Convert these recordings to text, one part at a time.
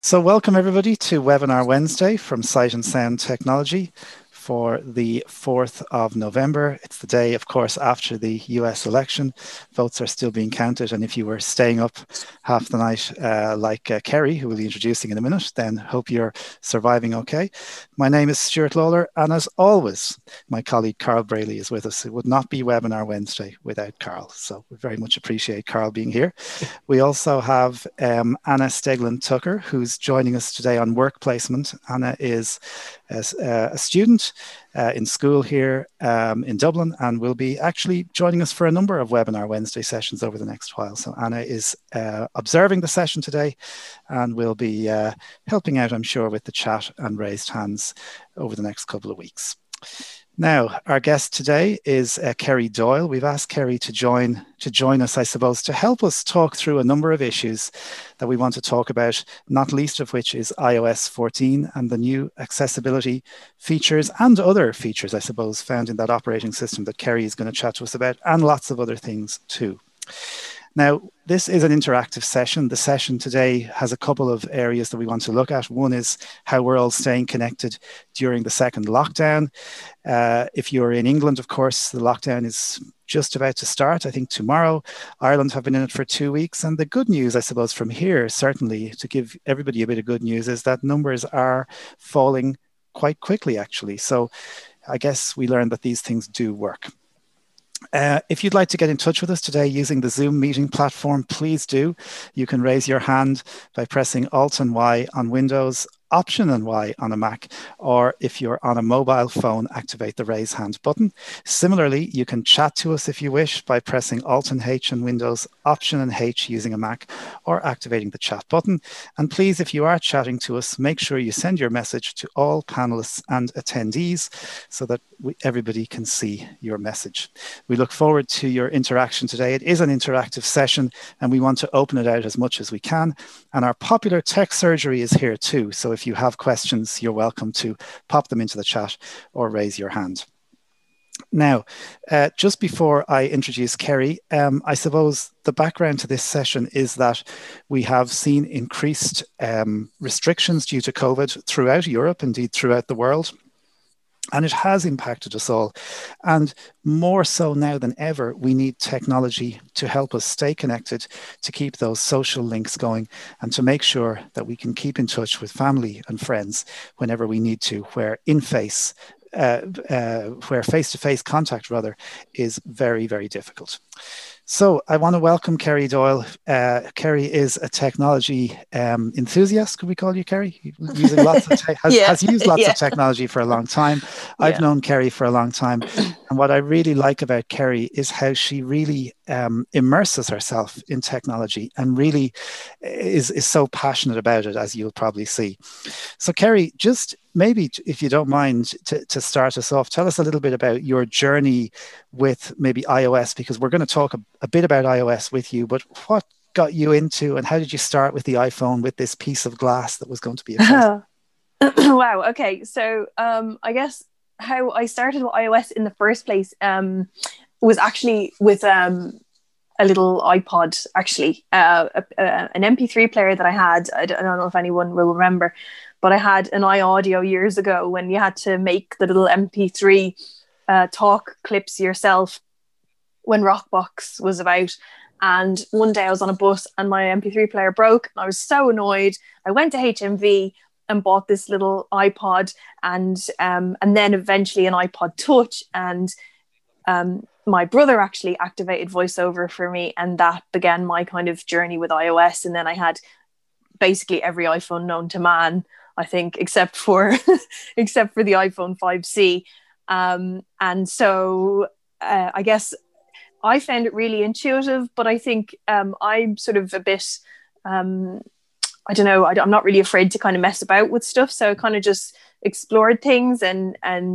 So welcome everybody to Webinar Wednesday from Sight and Sound Technology for the 4th of November. It's the day, of course, after the US election. Votes are still being counted, and if you were staying up half the night like Kerry, who we'll be introducing in a minute, then hope you're surviving okay. My name is Stuart Lawler, and as always, my colleague Carl Braley is with us. It would not be Webinar Wednesday without Carl, so we very much appreciate Carl being here. We also have Anna Steglin Tucker, who's joining us today on work placement. Anna is a student in school here in Dublin and will be actually joining us for a number of Webinar Wednesday sessions over the next while. So Anna is observing the session today and will be helping out, I'm sure, with the chat and raised hands over the next couple of weeks. Now, our guest today is Kerry Doyle. We've asked Kerry to join us, I suppose, to help us talk through a number of issues that we want to talk about, not least of which is iOS 14 and the new accessibility features and other features, I suppose, found in that operating system that Kerry is going to chat to us about, and lots of other things too. Now, this is an interactive session. The session today has a couple of areas that we want to look at. One is how we're all staying connected during the second lockdown. If you're in England, of course, the lockdown is just about to start, I think tomorrow. Ireland have been in it for 2 weeks. And the good news, I suppose, from here, certainly to give everybody a bit of good news, is that numbers are falling quite quickly, actually. So I guess we learned that these things do work. If you'd like to get in touch with us today using the Zoom meeting platform, please do. You can raise your hand by pressing Alt and Y on Windows, Option and Y on a Mac, or if you're on a mobile phone, activate the raise hand button. Similarly, you can chat to us if you wish by pressing Alt and H on Windows, Option and H using a Mac, or activating the chat button. And please, if you are chatting to us, make sure you send your message to all panelists and attendees so that everybody can see your message. We look forward to your interaction today. It is an interactive session and we want to open it out as much as we can. And our popular tech surgery is here too. So if you have questions, you're welcome to pop them into the chat or raise your hand. Now, just before I introduce Kerry, I suppose the background to this session is that we have seen increased restrictions due to COVID throughout Europe, indeed throughout the world. And it has impacted us all. And more so now than ever, we need technology to help us stay connected, to keep those social links going, and to make sure that we can keep in touch with family and friends whenever we need to, where face-to-face contact rather is very, very difficult. So I want to welcome Kerry Doyle. Kerry is a technology enthusiast. Could we call you Kerry? Using lots of has used lots of technology for a long time. I've known Kerry for a long time. And what I really like about Kerry is how she really immerses herself in technology and really is so passionate about it, as you'll probably see. So Kerry, just maybe if you don't mind to start us off, tell us a little bit about your journey with maybe iOS, because we're going to talk a bit about iOS with you, but what got you into and how did you start with the iPhone, with this piece of glass that was going to be a phone? Wow. Okay. So I guess how I started with iOS in the first place was actually with a little iPod, actually, an MP3 player that I had. I don't know if anyone will remember, but I had an iAudio years ago when you had to make the little MP3 talk clips yourself when Rockbox was about. And one day I was on a bus and my MP3 player broke and I was so annoyed. I went to HMV and bought this little iPod and then eventually an iPod Touch, and my brother actually activated VoiceOver for me, and that began my kind of journey with iOS. And then I had basically every iPhone known to man, I think, except for the iPhone 5C. And so I guess I found it really intuitive, but I think I'm sort of a bit, I don't know, I'm not really afraid to kind of mess about with stuff. So I kind of just explored things and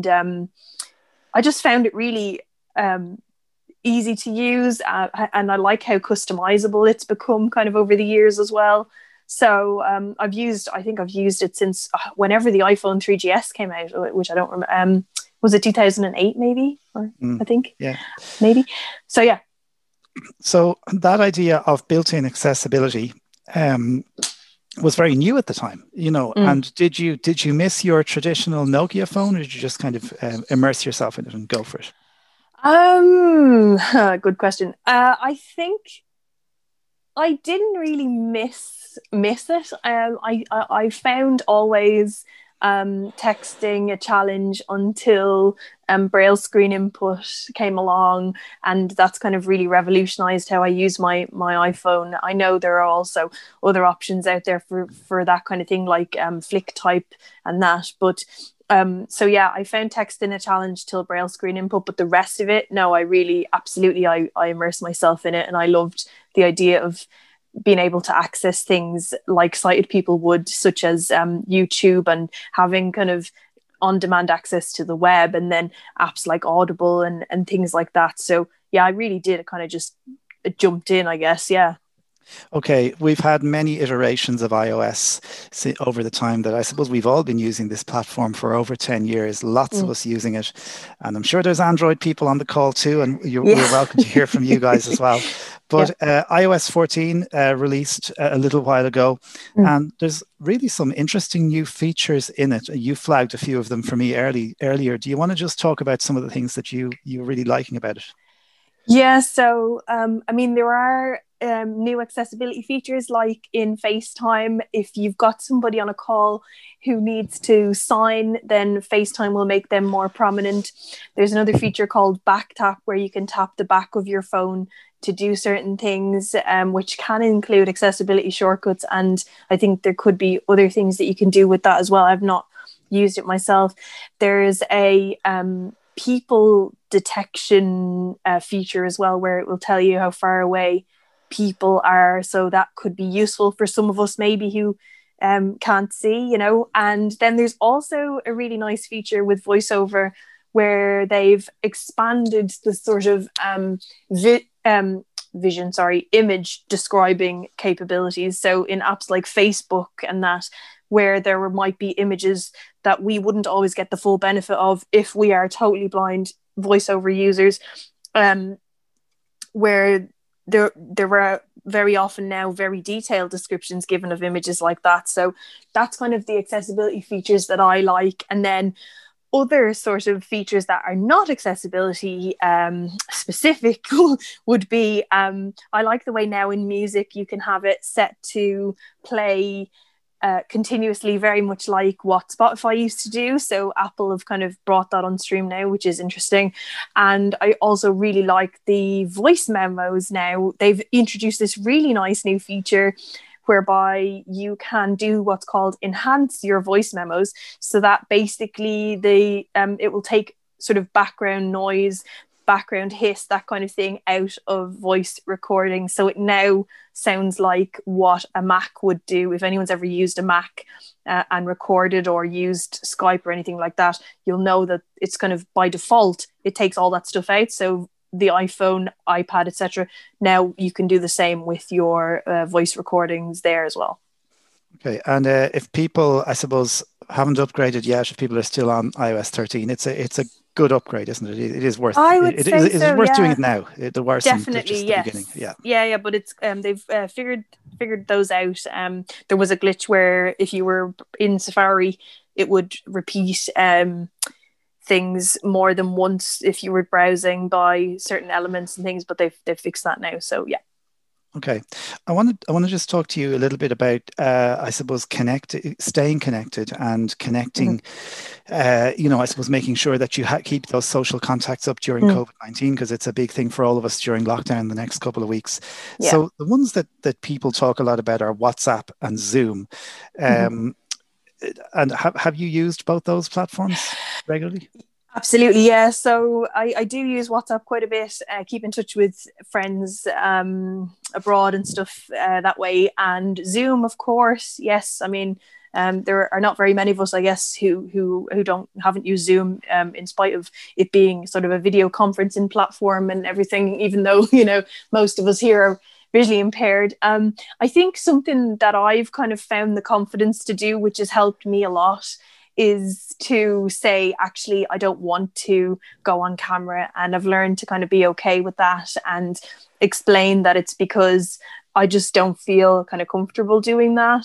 I just found it really easy to use. And I like how customizable it's become kind of over the years as well. So I think I've used it since whenever the iPhone 3GS came out, which I don't remember. Was it 2008 maybe? I think. Yeah. Maybe. So yeah. So that idea of built-in accessibility was very new at the time, Mm. and did you miss your traditional Nokia phone, or did you just kind of immerse yourself in it and go for it? Good question. I think I didn't really miss it. I found always texting a challenge until braille screen input came along, and that's kind of really revolutionized how I use my iPhone. I know there are also other options out there for that kind of thing, like Flick Type and that, but. So yeah, I found text in a challenge till braille screen input, but the rest of it, no, I really absolutely I immersed myself in it, and I loved the idea of being able to access things like sighted people would, such as YouTube, and having kind of on-demand access to the web, and then apps like Audible and things like that. So yeah, I really did kind of just jumped in, I guess. Yeah. Okay, we've had many iterations of iOS over the time that I suppose we've all been using this platform for over 10 years, lots of Mm. us using it. And I'm sure there's Android people on the call too, and we're Yeah. welcome to hear from you guys as well. Yeah. But iOS 14 released a little while ago, Mm. and there's really some interesting new features in it. You flagged a few of them for me earlier. Do you want to just talk about some of the things that you're really liking about it? Yeah, so I mean, there are new accessibility features like in FaceTime. If you've got somebody on a call who needs to sign, then FaceTime will make them more prominent. There's another feature called Back Tap where you can tap the back of your phone to do certain things, which can include accessibility shortcuts. And I think there could be other things that you can do with that as well. I've not used it myself. There's a people detection feature as well, where it will tell you how far away people are. So that could be useful for some of us maybe who can't see. And then there's also a really nice feature with VoiceOver where they've expanded the sort of image describing capabilities. So in apps like Facebook and that, where there might be images that we wouldn't always get the full benefit of if we are totally blind voiceover users, where there were very often now very detailed descriptions given of images like that. So that's kind of the accessibility features that I like. And then other sort of features that are not accessibility specific would be I like the way now in music you can have it set to play continuously, very much like what Spotify used to do. So Apple have kind of brought that on stream now, which is interesting. And I also really like the voice memos now. They've introduced this really nice new feature whereby you can do what's called enhance your voice memos. So that basically it will take sort of background noise, background hiss, that kind of thing out of voice recording. So it now sounds like what a Mac would do. If anyone's ever used a Mac and recorded or used Skype or anything like that, you'll know that it's kind of by default, it takes all that stuff out. So the iPhone, iPad, etc. Now you can do the same with your voice recordings there as well. Okay, and if people, I suppose, haven't upgraded yet, if people are still on iOS 13, it's a good upgrade, isn't it? It is worth. I would It say is so. worth doing Yeah, it now. There were some definitely. glitches at the beginning. Yes. Yeah. Yeah. But it's they've figured those out. There was a glitch where if you were in Safari, it would repeat things more than once if you were browsing by certain elements and things, but they've fixed that now. So yeah. Okay, I want to just talk to you a little bit about I suppose staying connected and connecting. I suppose making sure that you keep those social contacts up during COVID-19, because it's a big thing for all of us during lockdown the next couple of weeks. Yeah. So the ones that people talk a lot about are WhatsApp and Zoom. And have you used both those platforms regularly? Absolutely, yeah. So I do use WhatsApp quite a bit, keep in touch with friends abroad and stuff that way. And Zoom, of course, yes. I mean, there are not very many of us, I guess, who haven't used Zoom, in spite of it being sort of a video conferencing platform and everything. Even though most of us here are visually impaired, I think something that I've kind of found the confidence to do, which has helped me a lot, is to say, actually, I don't want to go on camera. And I've learned to kind of be okay with that and explain that it's because I just don't feel kind of comfortable doing that.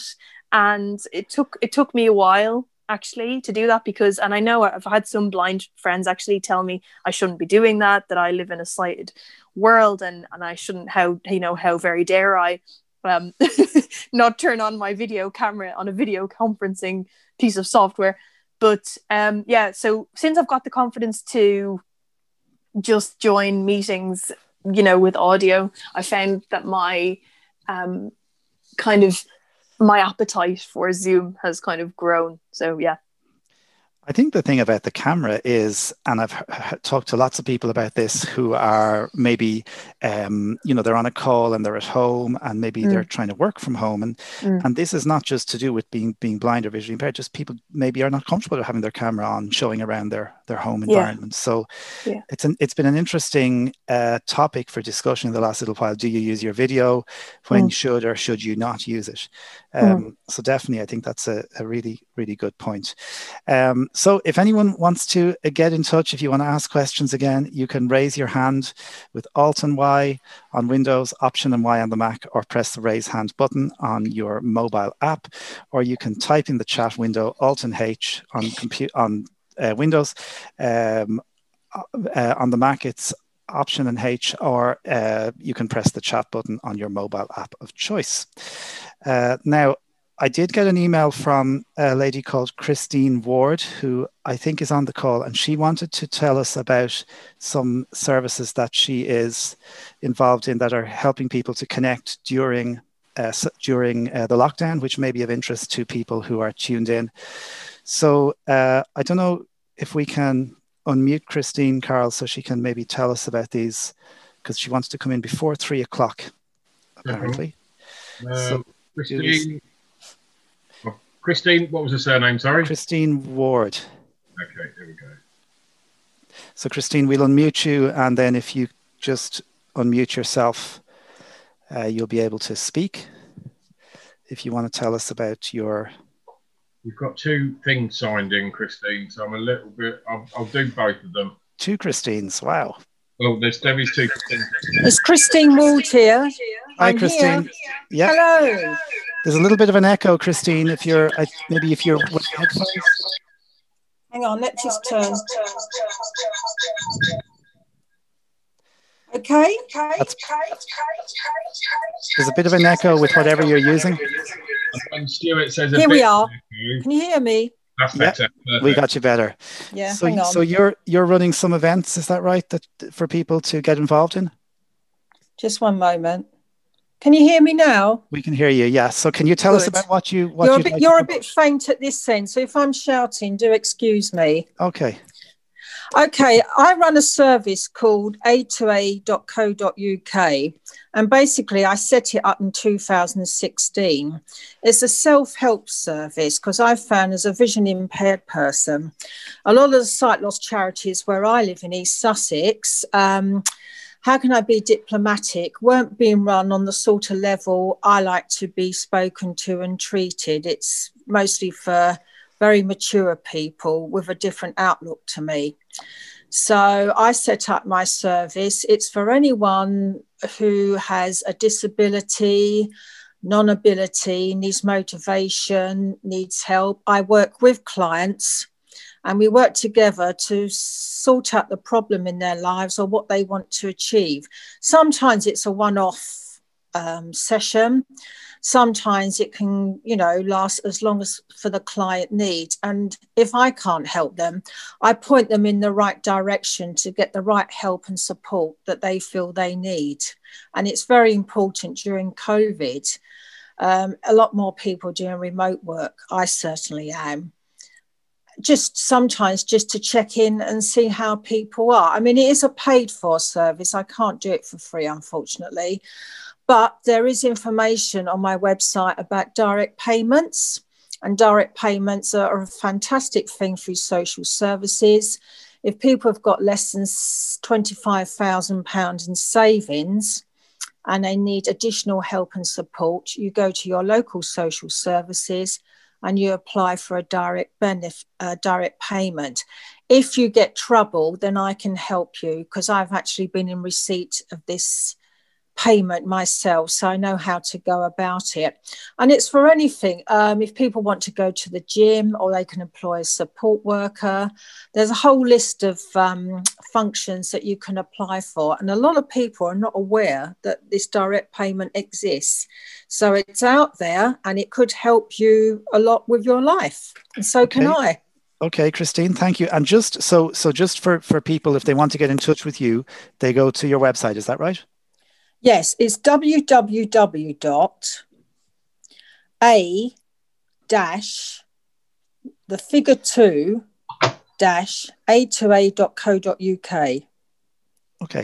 And it took me a while actually to do that, because, and I know I've had some blind friends actually tell me I shouldn't be doing that, that I live in a sighted world, and I shouldn't, how very dare I um not turn on my video camera on a video conferencing piece of software. But yeah, so since I've got the confidence to just join meetings, with audio, I found that my kind of my appetite for Zoom has kind of grown. So yeah. I think the thing about the camera is, and I've talked to lots of people about this who are maybe, they're on a call and they're at home, and maybe they're trying to work from home, and this is not just to do with being blind or visually impaired. Just people maybe are not comfortable with having their camera on, showing around their home environment. So it's been an interesting topic for discussion in the last little while. Do you use your video? When should or should you not use it? So definitely, I think that's a really, really good point. So if anyone wants to get in touch, if you want to ask questions again, you can raise your hand with Alt and Y on Windows, Option and Y on the Mac, or press the raise hand button on your mobile app, or you can type in the chat window Alt and H on Windows. On the Mac, it's Option and H, or you can press the chat button on your mobile app of choice. Now, I did get an email from a lady called Christine Ward, who I think is on the call, and she wanted to tell us about some services that she is involved in that are helping people to connect during the lockdown, which may be of interest to people who are tuned in. So I don't know if we can unmute Christine, Carl, so she can maybe tell us about these, because she wants to come in before 3 o'clock, apparently. Christine, what was the surname? Sorry. Christine Ward. Okay, here we go. So Christine, we'll unmute you, and then if you just unmute yourself, you'll be able to speak. If you want to tell us about your... We've got 2 things signed in, Christine, so I'm a little bit... I'll do both of them. 2 Christines, wow. Well, there's 2 Christines. It's Christine Ward here. Hi, Christine. Yeah. Hello. There's a little bit of an echo, Christine, if you're with headphones. Hang on, let's just turn. Okay. There's a bit of an echo with whatever you're using. When Stuart says here we are. Can you hear me? That's better. Yeah, we got you better. Yeah. So you're running some events, is that right? That for people to get involved in? Just one moment. Can you hear me now? We can hear you, yes. So can you tell us about what you're a bit faint at this end, so if I'm shouting, do excuse me. Okay. Okay, I run a service called a2a.co.uk, and basically I set it up in 2016. It's a self-help service because I've found, as a vision impaired person, a lot of the sight loss charities where I live in East Sussex, how can I be diplomatic, weren't being run on the sort of level I like to be spoken to and treated. It's mostly for very mature people with a different outlook to me. So I set up my service. It's for anyone who has a disability, non-ability, needs motivation, needs help. I work with clients, and we work together to sort out the problem in their lives or what they want to achieve. Sometimes it's a one-off session. Sometimes it can, last as long as for the client needs. And if I can't help them, I point them in the right direction to get the right help and support that they feel they need. And it's very important during COVID. A lot more people doing remote work. I certainly am. Just sometimes just to check in and see how people are. I mean, it is a paid for service. I can't do it for free, unfortunately. But there is information on my website about direct payments, and direct payments are a fantastic thing through social services. If people have got less than £25,000 in savings and they need additional help and support, you go to your local social services and you apply for a direct payment. If you get trouble, then I can help you, because I've actually been in receipt of this payment myself, so I know how to go about it. And it's for anything. If people want to go to the gym, or they can employ a support worker, there's a whole list of functions that you can apply for. And a lot of people are not aware that this direct payment exists. So it's out there, and it could help you a lot with your life. And so can I. Okay, Christine, thank you. And just just for people, if they want to get in touch with you, they go to your website. Is that right? Yes, it's www.a-2a.co.uk. Okay,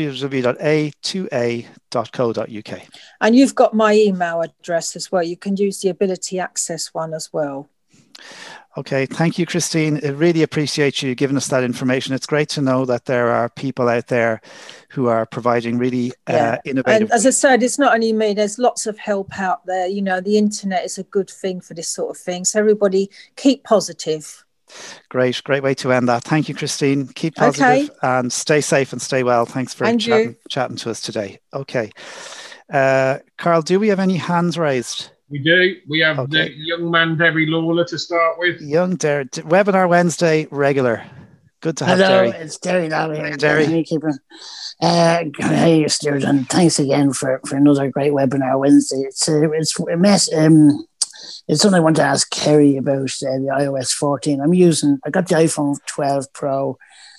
www.a2a.co.uk. And you've got my email address as well. You can use the Ability Access one as well. Okay, thank you, Christine. I really appreciate you giving us that information. It's great to know that there are people out there who are providing really innovative. And as I said, it's not only me, there's lots of help out there. You know, the internet is a good thing for this sort of thing. So everybody keep positive. Great way to end that. Thank you, Christine. Keep positive and stay safe and stay well. Thanks for chatting to us today. Okay. Carl, do we have any hands raised? We do. We have the young man, Derry Lawler, to start with. Young Derry. Webinar Wednesday regular. Good to have Derry. Hello, it's Derry Lawler here. Derry. Hey, Stuart, and thanks again for another great Webinar Wednesday. It's a mess. It's something I want to ask Kerry about the iOS 14. I got the iPhone 12 Pro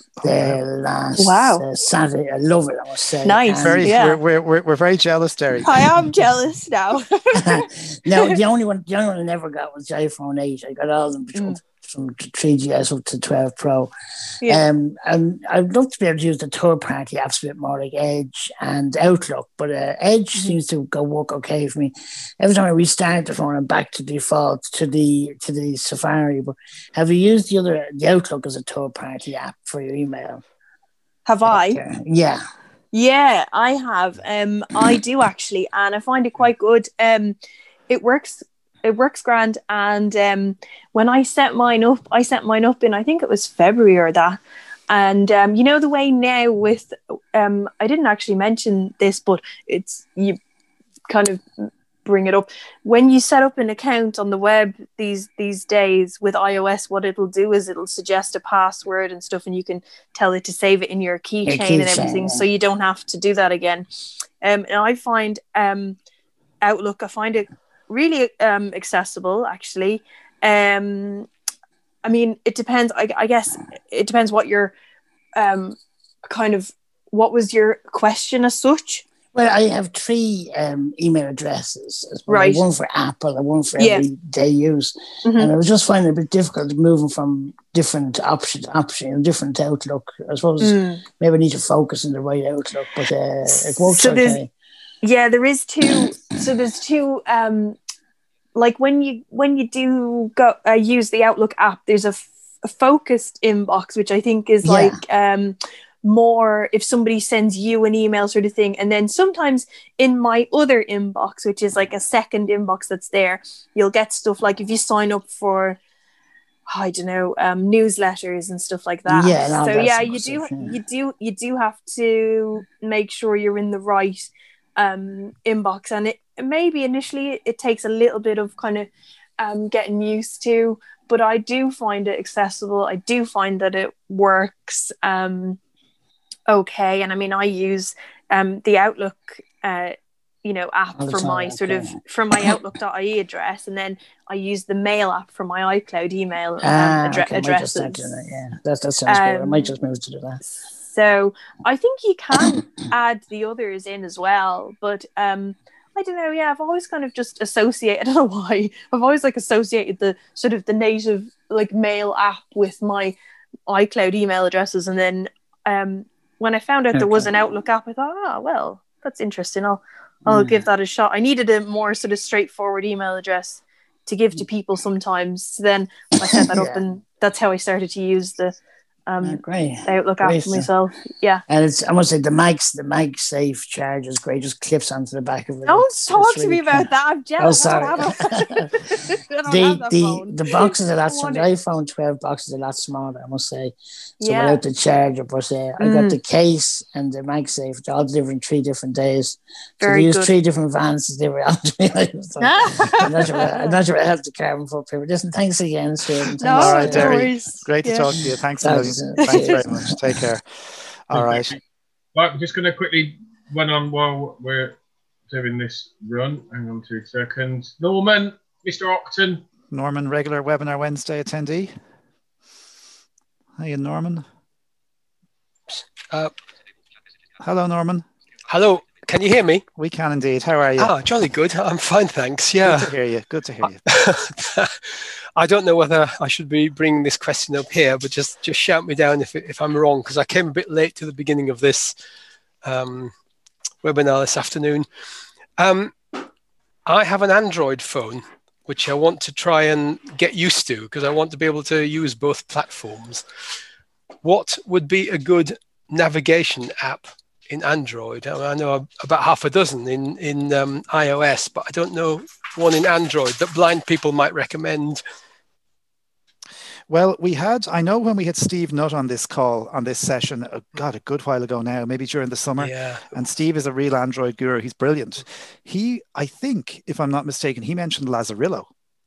last Saturday. I love it, I must say. Nice. We're very jealous, Derry. I am jealous now. No, the only one I never got was the iPhone 8. I got all of them from 3GS up to 12 Pro. Yeah. And I'd love to be able to use the third-party apps a bit more, like Edge and Outlook, but Edge seems to work okay for me. Every time I restart the phone, I'm back to default to the Safari. But have you used the Outlook as a third-party app for your email? Have I? Yeah. Yeah, I have. I do actually, and I find it quite good. It works grand, and when I set mine up in, I think it was February or that, and you know the way now with I didn't actually mention this, but it's, you kind of bring it up when you set up an account on the web these days with iOS. What it'll do is it'll suggest a password and stuff, and you can tell it to save it in your keychain and everything, so you don't have to do that again. And I find Outlook, I find it really accessible, actually. I mean, it depends. I guess it depends what your what was your question as such? Well, I have 3 email addresses. Right. One for Apple and one for everyday use. Mm-hmm. And I was just finding it a bit difficult moving from different options, different Outlook. I suppose maybe I need to focus on the right Outlook, but it works okay. Yeah, there is 2. So there's 2. Like when you do go use the Outlook app, there's a focused inbox, which I think is like more if somebody sends you an email sort of thing. And then sometimes in my other inbox, which is like a second inbox that's there, you'll get stuff like if you sign up for, I don't know, newsletters and stuff like that. Yeah, so you do have to make sure you're in the right inbox, and it maybe initially it takes a little bit of kind of getting used to, but I do find it accessible. I do find that it works okay. And I mean, I use the Outlook app for my from my outlook.ie address, and then I use the mail app for my iCloud email addresses. That sounds good. I might just move to do that. So I think you can add the others in as well, but I don't know. Yeah, I've always kind of just associated. I don't know why. I've always associated the sort of the native mail app with my iCloud email addresses, and then when I found out there was an Outlook app, I thought, well, that's interesting. I'll give that a shot. I needed a more sort of straightforward email address to give to people sometimes. So then I set that up, and that's how I started to use the Great. Outlook Great app for stuff. myself. Yeah. And it's, I must say, the MagSafe charge is great. Just clips onto the back of it. Don't It's talk to really me about that. I'm jealous. Oh, sorry. I don't have that phone. The boxes are I that small. The iPhone 12 boxes are a lot smaller, I must say. So Yeah. without the charger, but I got the case and the MagSafe. They're all delivered in 3 different days. So Very they use good. 3 different vans to deliver out to me. So I'm not sure I have the carbon footprint. Listen, thanks again, Stuart. No, All right, no Derry. worries. Great to Yeah. talk to you. Thanks a million. Thanks very much. Take care. All right. Right, we're just going to quickly run on while we're doing this run. Hang on 2 seconds. Norman, Mr. Octon. Norman, regular webinar Wednesday attendee. Hiya, Norman. Hello, Norman. Hello. Can you hear me? We can indeed. How are you? Ah, jolly good. I'm fine, thanks. Yeah. Good to hear you. Good to hear you. I don't know whether I should be bringing this question up here, but just shout me down if I'm wrong, because I came a bit late to the beginning of this webinar this afternoon. I have an Android phone, which I want to try and get used to because I want to be able to use both platforms. What would be a good navigation app in Android? I know about half a dozen in iOS, but I don't know one in Android that blind people might recommend. Well, I know when we had Steve Nutt on this call, on this session, a good while ago now, maybe during the summer. Yeah. And Steve is a real Android guru. He's brilliant. I think, if I'm not mistaken, he mentioned Lazarillo.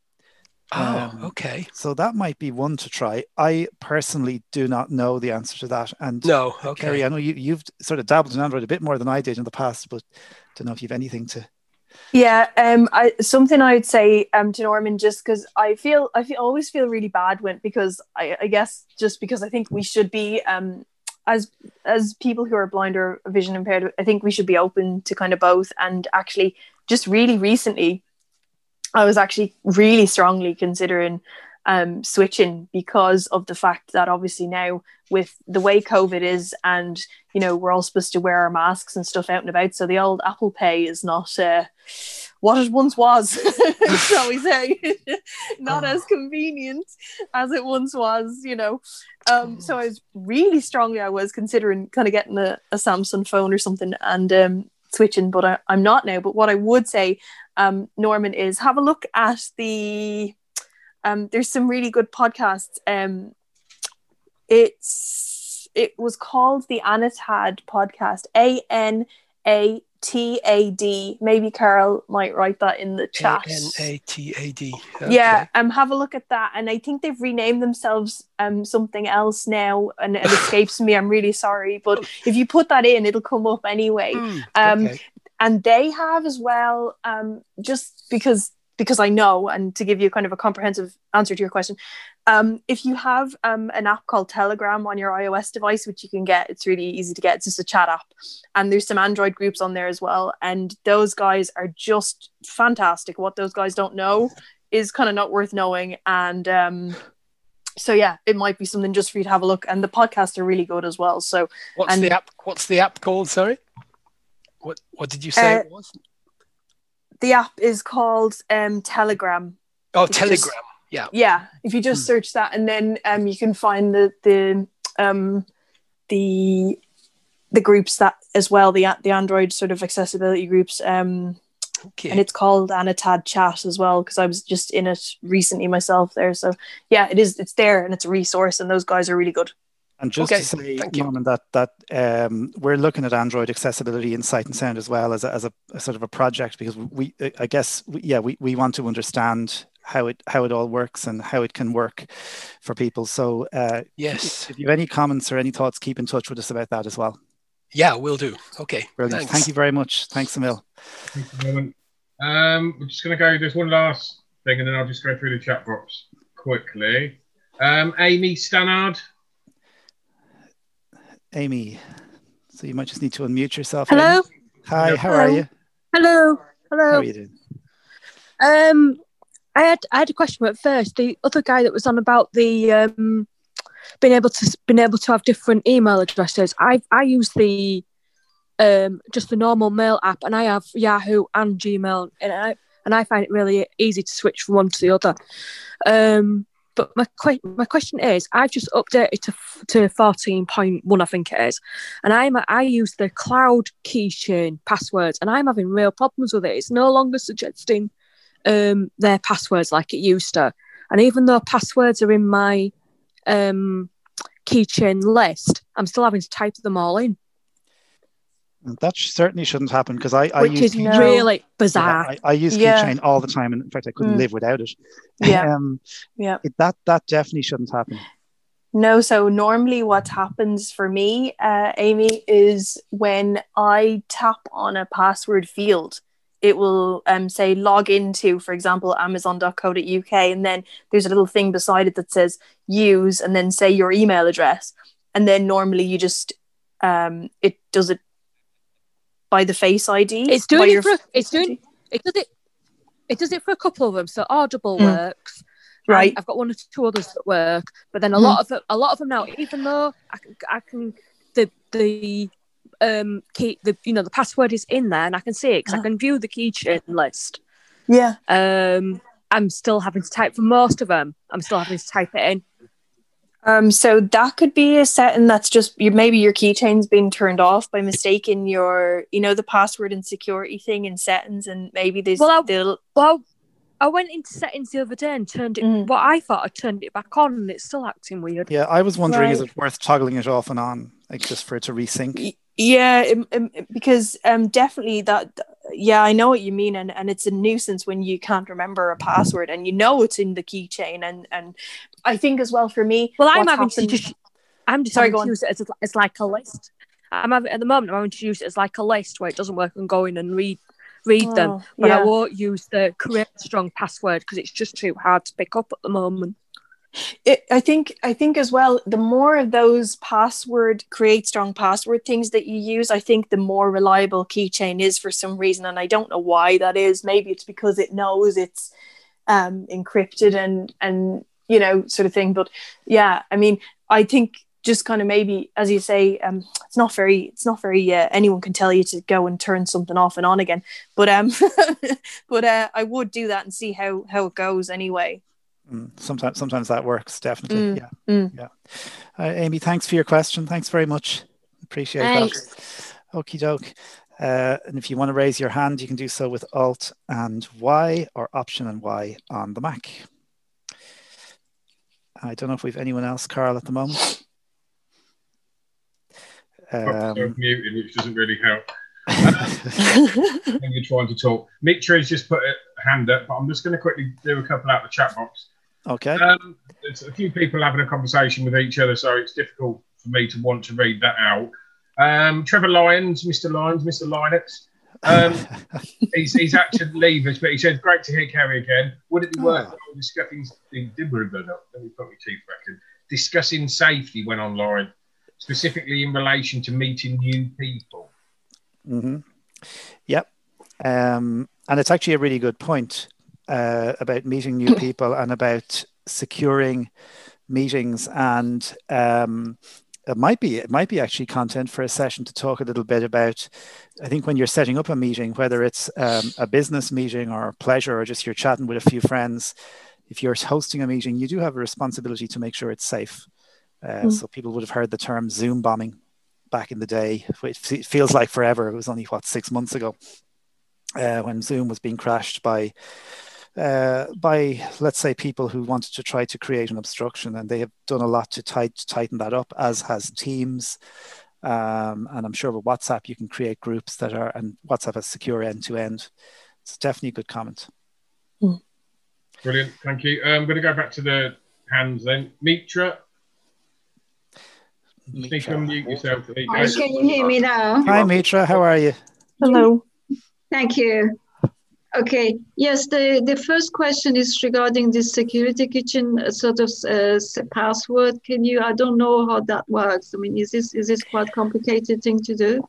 Okay. So that might be one to try. I personally do not know the answer to that. And no, okay. Kerry, I know you've sort of dabbled in Android a bit more than I did in the past, but don't know if you have anything to. Yeah, something I would say to Norman, just because I always feel really bad because I guess just because I think we should be as people who are blind or vision impaired, I think we should be open to kind of both. And actually, just really recently, I was actually really strongly considering switching because of the fact that obviously now with the way COVID is, and we're all supposed to wear our masks and stuff out and about, so the old Apple Pay is not what it once was, shall we say, not as convenient as it once was, so I was really strongly, I was considering kind of getting a Samsung phone or something and switching, but I'm not now. But what I would say, Norman, is have a look at the there's some really good podcasts. It was called the Anatad podcast, ANATAD. Maybe Carol might write that in the chat. ANATAD. Okay. Yeah, have a look at that. And I think they've renamed themselves something else now, and it escapes me. I'm really sorry, but if you put that in, it'll come up anyway. Okay. And they have as well, just because I know, and to give you kind of a comprehensive answer to your question, if you have an app called Telegram on your iOS device, which you can get, it's really easy to get. It's just a chat app, and there's some Android groups on there as well, and those guys are just fantastic. What those guys don't know is kind of not worth knowing, and so yeah, it might be something just for you to have a look. And the podcasts are really good as well. So what's the app called? Sorry, what did you say it was? The app is called Telegram. Oh, Telegram. Yeah. If you just search that, and then you can find the groups that as well, the Android sort of accessibility groups. Okay. And it's called Anatad Chat as well, because I was just in it recently myself there. So yeah, it's there and it's a resource, and those guys are really good. And just to say, Norman, that we're looking at Android accessibility in Sight and Sound as well as a sort of a project, because we want to understand how it all works and how it can work for people. So yes, if you have any comments or any thoughts, keep in touch with us about that as well. Yeah, will do. Okay, brilliant. Thanks. Thank you very much. Thanks, Emil. Thanks a moment. We're just going to go. There's one last thing, and then I'll just go through the chat box quickly. Amy Stannard. Amy, so you might just need to unmute yourself. Hello. Amy. Hi. How are you? Hello. How are you doing? I had a question at first. The other guy that was on about the being able to have different email addresses. I use the just the normal mail app, and I have Yahoo and Gmail, and I find it really easy to switch from one to the other. But my question is, I've just updated to 14.1, I think it is, and I use the cloud keychain passwords, and I'm having real problems with it. It's no longer suggesting their passwords like it used to, and even though passwords are in my keychain list, I'm still having to type them all in. That certainly shouldn't happen, because I which use is really bizarre. I use Keychain all the time, and in fact I couldn't live without it. That definitely shouldn't happen. No, so normally what happens for me, Amy, is when I tap on a password field, it will say log into, for example, amazon.co.uk, and then there's a little thing beside it that says use, and then say your email address, and then normally you just it does it by the Face ID. It does it for a couple of them. So Audible works, right? I've got one or two others that work, but then a lot of them now, even though I can the key, the password is in there and I can see it because I can view the keychain list. Yeah. I'm still having to type for most of them. I'm still having to type it in. So that could be a setting that's just maybe your keychain's been turned off by mistake in your, the password and security thing in settings, and maybe there's I went into settings the other day and turned it. What I thought I turned it back on, and it's still acting weird. Yeah, I was wondering, is it worth toggling it off and on, like just for it to resync? Yeah, because definitely that. Yeah, I know what you mean, and it's a nuisance when you can't remember a password and it's in the keychain, and I think as well for me. Well, I'm having to use it as like a list. At the moment I'm having to use it as like a list where it doesn't work and go in and read them, but I won't use the create strong password because it's just too hard to pick up at the moment. I think as well, the more of those create strong password things that you use, I think the more reliable Keychain is for some reason, and I don't know why that is. Maybe it's because it knows it's encrypted and sort of thing. But yeah, I mean, I think just kind of maybe, as you say, it's not very anyone can tell you to go and turn something off and on again, but I would do that and see how it goes anyway. Sometimes that works, definitely. Yeah. Amy, thanks for your question. Thanks very much. Appreciate that. Okie doke. And if you want to raise your hand, you can do so with Alt and Y or Option and Y on the Mac. I don't know if we've anyone else, Carl, at the moment. Muted, which doesn't really help. When you're trying to talk. Mitra's just put a hand up, but I'm just going to quickly do a couple out of the chat box. Okay. There's a few people having a conversation with each other, so it's difficult for me to want to read that out. Trevor Lyons, Mr. Linux. He's had to leave us, but he said, "Great to hear Kerry again. Would it be worth discussing safety when online, specifically in relation to meeting new people?" Mm-hmm. Yep. And it's actually a really good point about meeting new people and about securing meetings. And it might be actually content for a session to talk a little bit about. I think when you're setting up a meeting, whether it's a business meeting or a pleasure or just you're chatting with a few friends, if you're hosting a meeting, you do have a responsibility to make sure it's safe. So people would have heard the term Zoom bombing back in the day. It feels like forever. It was only 6 months ago when Zoom was being crashed by let's say people who wanted to try to create an obstruction, and they have done a lot to tighten that up, as has Teams, and I'm sure with WhatsApp you can create groups and WhatsApp has secure end-to-end. It's definitely a good comment. Brilliant, thank you. I'm going to go back to the hands then. Mitra. You need to unmute yourself. Hi, can you hear me now? Hi, Mitra. How are you? Hello. Thank you. Okay. Yes, the first question is regarding the security kitchen sort of password. I don't know how that works. I mean, is this quite a complicated thing to do?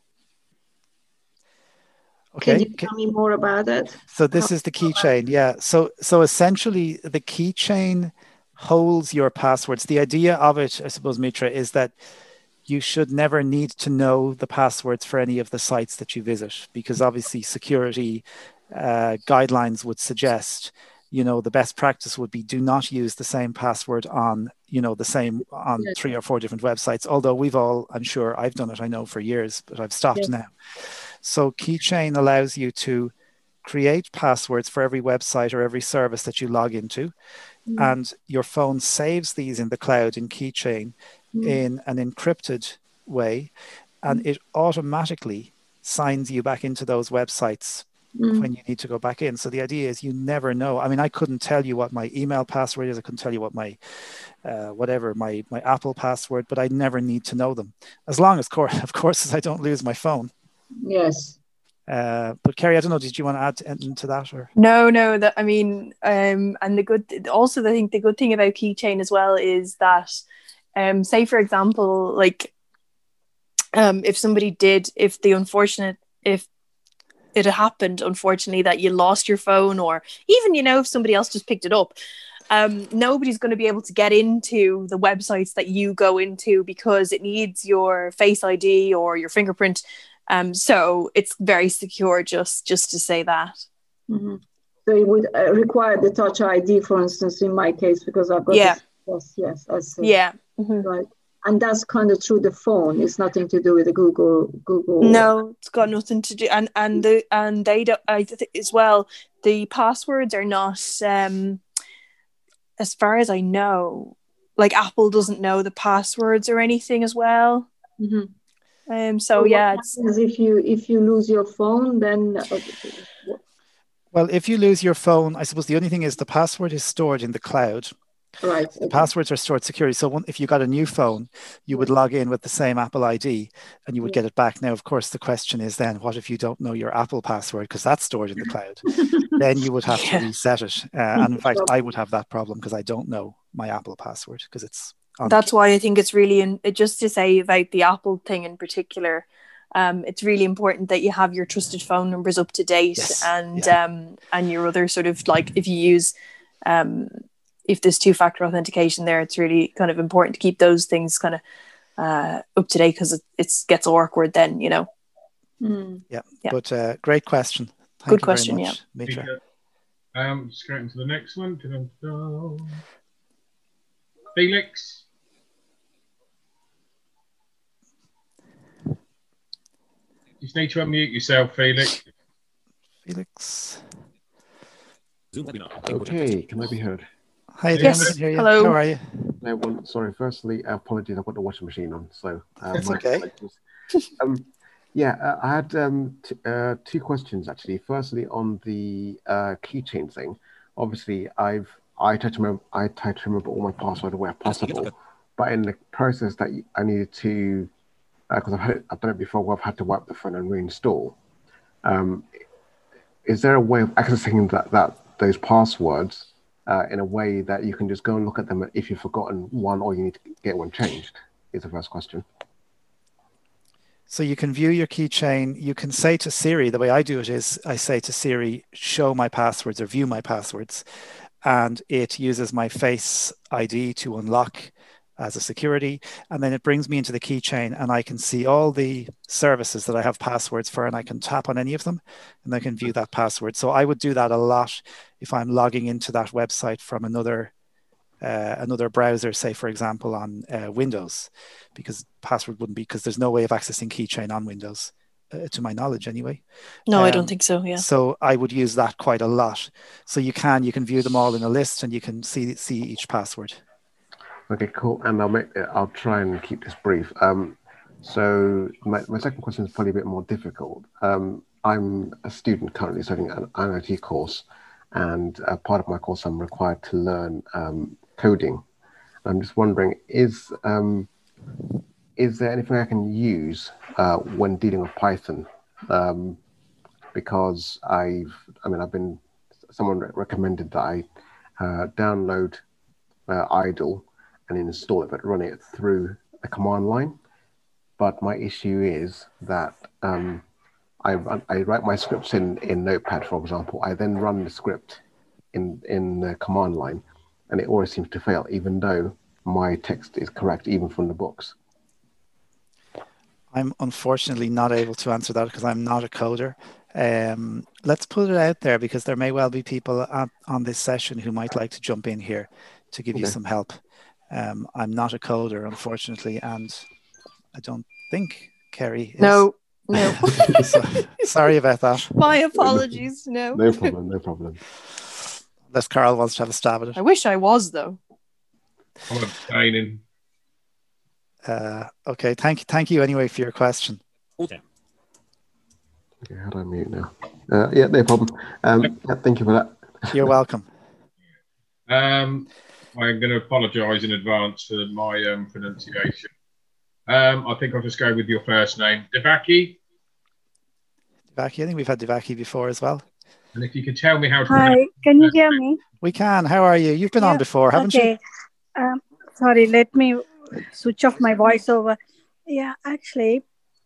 Okay. Can you tell me more about it? So this is the keychain. Yeah. So essentially the keychain holds your passwords. The idea of it, I suppose, Mitra, is that you should never need to know the passwords for any of the sites that you visit, because obviously security guidelines would suggest the best practice would be do not use the same password on, the same on 3 or 4 different websites. Although I'm sure I've done it, I know for years, but I've stopped now. So Keychain allows you to create passwords for every website or every service that you log into. And your phone saves these in the cloud in Keychain in an encrypted way. And it automatically signs you back into those websites when you need to go back in. So the idea is you never know. I mean, I couldn't tell you what my email password is. I couldn't tell you what my my Apple password, but I never need to know them. As long as, of course, as I don't lose my phone. Yes. But Kerry, I don't know, did you want to add anything to that? Or No, that, I mean, and the good thing about Keychain as well is that, say for example, like, if it had happened, unfortunately, that you lost your phone, or even, if somebody else just picked it up, nobody's going to be able to get into the websites that you go into because it needs your Face ID or your fingerprint. So it's very secure, just to say that. So it would require the Touch ID, for instance, in my case, because I've got yes, I see. Yeah. Right. And that's kind of through the phone. It's nothing to do with the Google. No, it's got nothing to do. And they don't. I think as well. The passwords are not, as far as I know, like Apple doesn't know the passwords or anything as well. So yeah, it's if you lose your phone, then. Well, if you lose your phone, I suppose the only thing is the password is stored in the cloud. Right. The passwords are stored securely. So if you got a new phone, you would log in with the same Apple ID and you would get it back. Now, of course, the question is then, what if you don't know your Apple password because that's stored in the cloud? Then you would have to reset it. And in fact, I would have that problem because I don't know my Apple password because it's on. That's why I think it's really, just to say about the Apple thing in particular, it's really important that you have your trusted phone numbers up to date. Yes. And your other sort of, like, if you use if there's 2-factor authentication there, it's really kind of important to keep those things kind of up to date because it gets awkward then, Yeah. But great question. Good question, much, Mitra. Just going to the next one. Felix. You just need to unmute yourself, Felix. Okay, can I be heard? Hi, yes. Hello. How are you? No, well, sorry. Firstly, apologies. I've got the washing machine on, so that's okay. I had 2 questions actually. Firstly, on the Keychain thing. Obviously, I try to remember all my password where possible, but in the process that I needed to, because I've done it before, where I've had to wipe the phone and reinstall. Is there a way of accessing those passwords? In a way that you can just go and look at them if you've forgotten one or you need to get one changed, is the first question. So you can view your keychain. You can say to Siri, the way I do it is I say to Siri, show my passwords or view my passwords. And it uses my Face ID to unlock as a security. And then it brings me into the keychain and I can see all the services that I have passwords for and I can tap on any of them and I can view that password. So I would do that a lot if I'm logging into that website from another browser, say, for example, on Windows, because password wouldn't be, because there's no way of accessing keychain on Windows, to my knowledge anyway. No, I don't think so, yeah. So I would use that quite a lot. So you can view them all in a list and you can see each password. Okay, cool. And I'll try and keep this brief. So my second question is probably a bit more difficult. I'm a student currently studying an IT course, and part of my course I'm required to learn coding. I'm just wondering, is there anything I can use when dealing with Python? Because someone recommended that I download idle and install it, but run it through a command line. But my issue is that I write my scripts in Notepad, for example. I then run the script in the command line, and it always seems to fail, even though my text is correct, even from the books. I'm unfortunately not able to answer that because I'm not a coder. Let's put it out there because there may well be people on this session who might like to jump in here to give you some help. I'm not a coder, unfortunately, and I don't think Kerry is. No. So, sorry about that. My apologies. No. No problem. Unless Carl wants to have a stab at it. I wish I was, though. I'm abstaining. Okay, thank you anyway for your question. Okay, how do I mute now? Yeah, no problem. Yeah, thank you for that. You're welcome. I'm going to apologise in advance for my pronunciation. I think I'll just go with your first name, Devaki. Devaki, I think we've had Devaki before as well. And if you could tell me how to... Hi, can you hear me? We can. How are you? You've been on before, haven't you? Sorry, let me switch off my voiceover. Yeah, actually,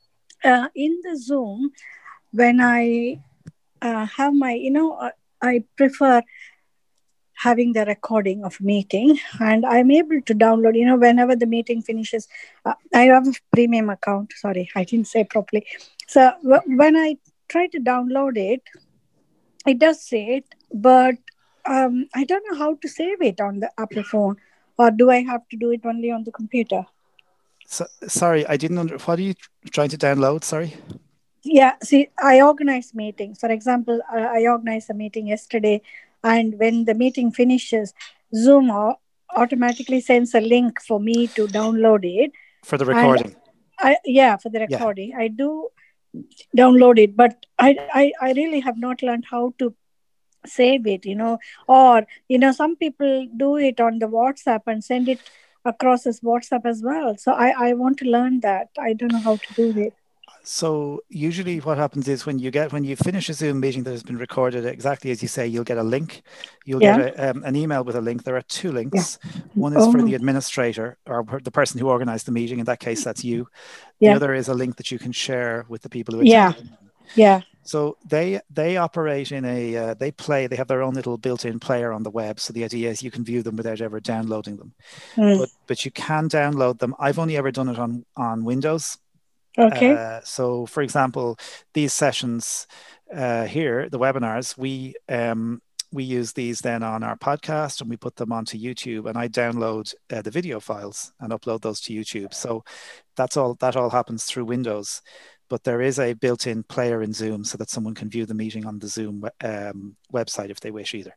in the Zoom, when I have my, I prefer having the recording of meeting, and I'm able to download, whenever the meeting finishes. I have a premium account. Sorry, I didn't say properly. So when I try to download it, it does say it, but I don't know how to save it on the Apple phone, or do I have to do it only on the computer? So, sorry, I didn't what are you trying to download? Sorry. Yeah, see, I organize meetings. For example, I organized a meeting yesterday, and when the meeting finishes, Zoom automatically sends a link for me to download it. For the recording? For the recording. Yeah. I do download it, but I really have not learned how to save it, or, some people do it on the WhatsApp and send it across as WhatsApp as well. So I want to learn that. I don't know how to do it. So usually what happens is when you finish a Zoom meeting that has been recorded, exactly as you say, you'll get a link. You'll get an email with a link. There are two links. Yeah. One is for the administrator or the person who organized the meeting. In that case, that's you. The other is a link that you can share with the people who attend. Yeah. So they operate in they have their own little built-in player on the web. So the idea is you can view them without ever downloading them. But you can download them. I've only ever done it on Windows. Okay. So for example, these sessions here, the webinars, we use these then on our podcast and we put them onto YouTube, and I download the video files and upload those to YouTube. So that all happens through Windows. But there is a built-in player in Zoom so that someone can view the meeting on the Zoom website if they wish either.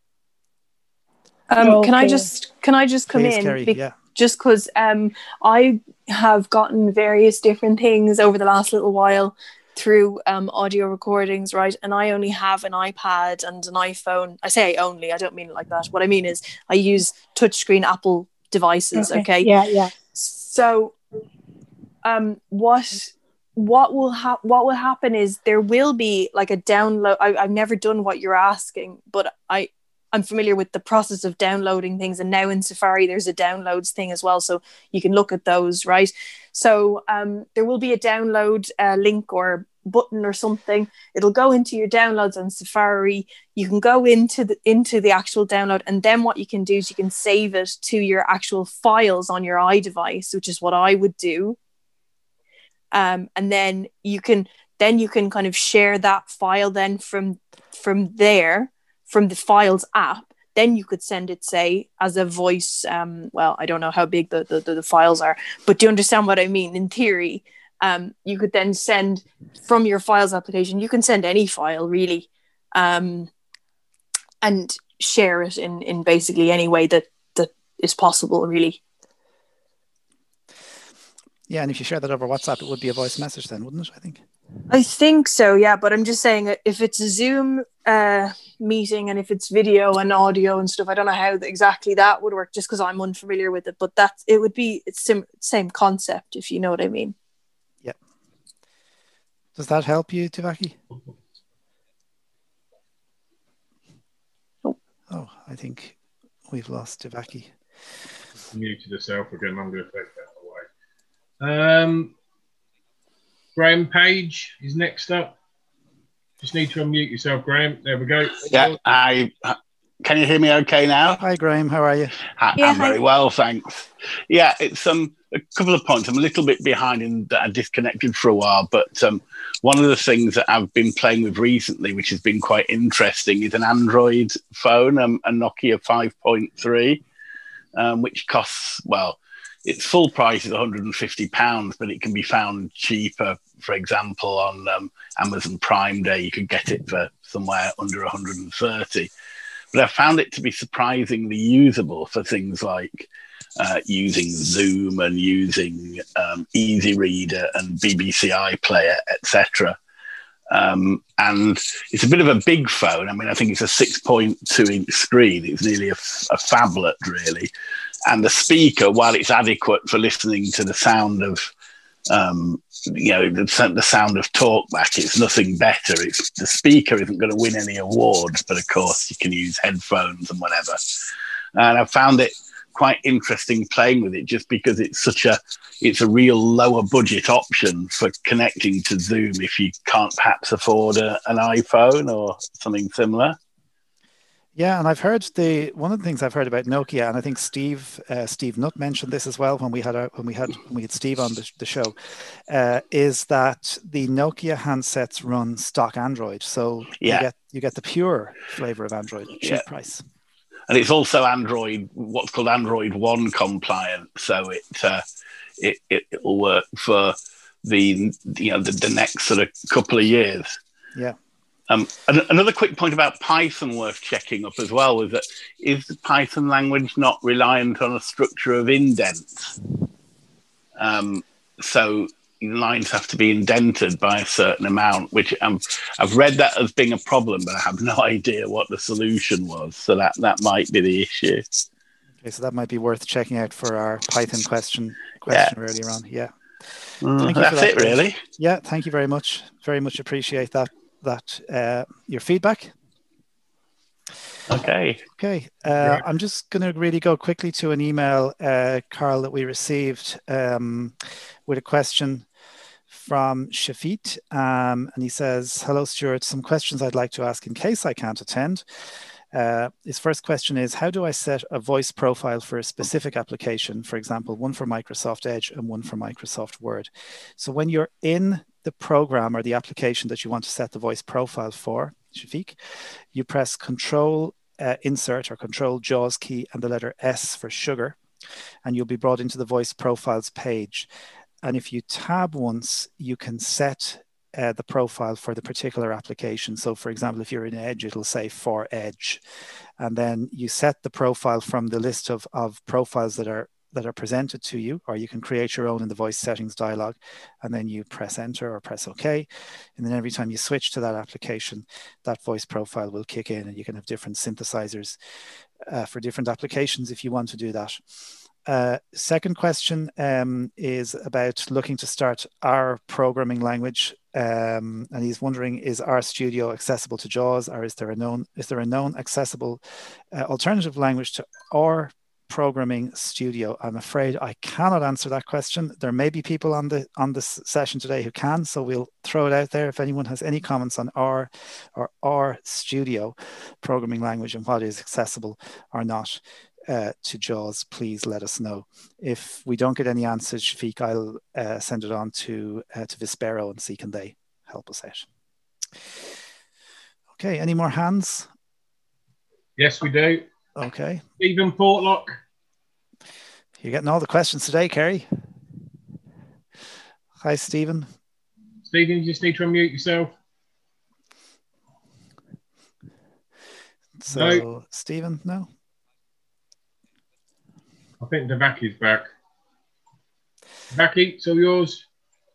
Can I just come Please, in? Kerry, Just because I have gotten various different things over the last little while through audio recordings, right? And I only have an iPad and an iPhone. I say only, I don't mean it like that. What I mean is I use touchscreen Apple devices, okay? Yeah. So what will happen is there will be like a download. I've never done what you're asking, but I'm familiar with the process of downloading things, and now in Safari there's a downloads thing as well, so you can look at those, right? So there will be a download link or button or something. It'll go into your downloads on Safari. You can go into the actual download, and then what you can do is you can save it to your actual files on your iDevice, which is what I would do. And then you can kind of share that file then from there, from the Files app. Then you could send it, say, as a voice. Well, I don't know how big the files are, but do you understand what I mean? In theory, you could then send from your Files application. You can send any file really, and share it in basically any way that is possible, really. Yeah, and if you share that over WhatsApp, it would be a voice message then, wouldn't it? I think so, yeah. But I'm just saying, if it's a Zoom meeting and if it's video and audio and stuff, I don't know how exactly that would work, just because I'm unfamiliar with it. But it's same concept, if you know what I mean. Yeah. Does that help you, Devaki? Oh, I think we've lost Devaki. Muted herself again. I'm going to take that away. Graham Page is next up. Just need to unmute yourself, Graham. There we go. Yeah, can you hear me okay now? Hi, Graham. How are you? I'm very well, thanks. Yeah, it's a couple of points. I'm a little bit behind in that I disconnected for a while, but one of the things that I've been playing with recently, which has been quite interesting, is an Android phone, a Nokia 5.3, which costs, well, its full price is £150, but it can be found cheaper. For example, on Amazon Prime Day, you could get it for somewhere under 130. But I found it to be surprisingly usable for things like using Zoom and using Easy Reader and BBC iPlayer, etc. And it's a bit of a big phone. I mean, I think it's a 6.2-inch screen. It's nearly a phablet, really. And the speaker, while it's adequate for listening to the sound of, the sound of talkback, it's nothing better. The speaker isn't going to win any awards, but of course you can use headphones and whatever. And I found it quite interesting playing with it, just because it's a real lower budget option for connecting to Zoom if you can't perhaps afford an iPhone or something similar. Yeah, and I've heard one of the things I've heard about Nokia, and I think Steve Nutt mentioned this as well when we had Steve on the show, is that the Nokia handsets run stock Android, so you get the pure flavor of Android at cheap price. And it's also what's called Android One compliant, so it'll work for the next sort of couple of years. Yeah. Another quick point about Python worth checking up as well is that is the Python language not reliant on a structure of indents? So lines have to be indented by a certain amount, which I've read that as being a problem, but I have no idea what the solution was. So that might be the issue. Okay, so that might be worth checking out for our Python question earlier on. Yeah. That's it, really. Yeah, thank you very much. Very much appreciate that your feedback. Okay. I'm just going to really go quickly to an email, Carl, that we received with a question from Shafit, and he says, "Hello, Stuart. Some questions I'd like to ask in case I can't attend. His first question is, how do I set a voice profile for a specific application? For example, one for Microsoft Edge and one for Microsoft Word. So when you're in the program or the application that you want to set the voice profile for, Shafiq, you press Control Insert or Control Jaws key and the letter S for sugar, and you'll be brought into the voice profiles page. And if you tab once, you can set the profile for the particular application. So for example, if you're in Edge, it'll say for Edge. And then you set the profile from the list of profiles that are presented to you, or you can create your own in the voice settings dialog, and then you press enter or press OK. And then every time you switch to that application, that voice profile will kick in, and you can have different synthesizers for different applications if you want to do that. Second question is about looking to start R programming language, and he's wondering, is RStudio accessible to JAWS, or is there a known accessible alternative language to R Programming Studio? I'm afraid I cannot answer that question. There may be people on this session today who can, so we'll throw it out there. If anyone has any comments on R or RStudio programming language and what is accessible or not to JAWS, please let us know. If we don't get any answers, Shafiq, I'll send it on to Vispero and see can they help us out. Okay, any more hands? Yes, we do. Okay. Stephen Portlock. You're getting all the questions today, Kerry. Hi, Stephen. Stephen, you just need to unmute yourself. So, no. Stephen, no? I think Devaki's back. Devaki, it's all yours.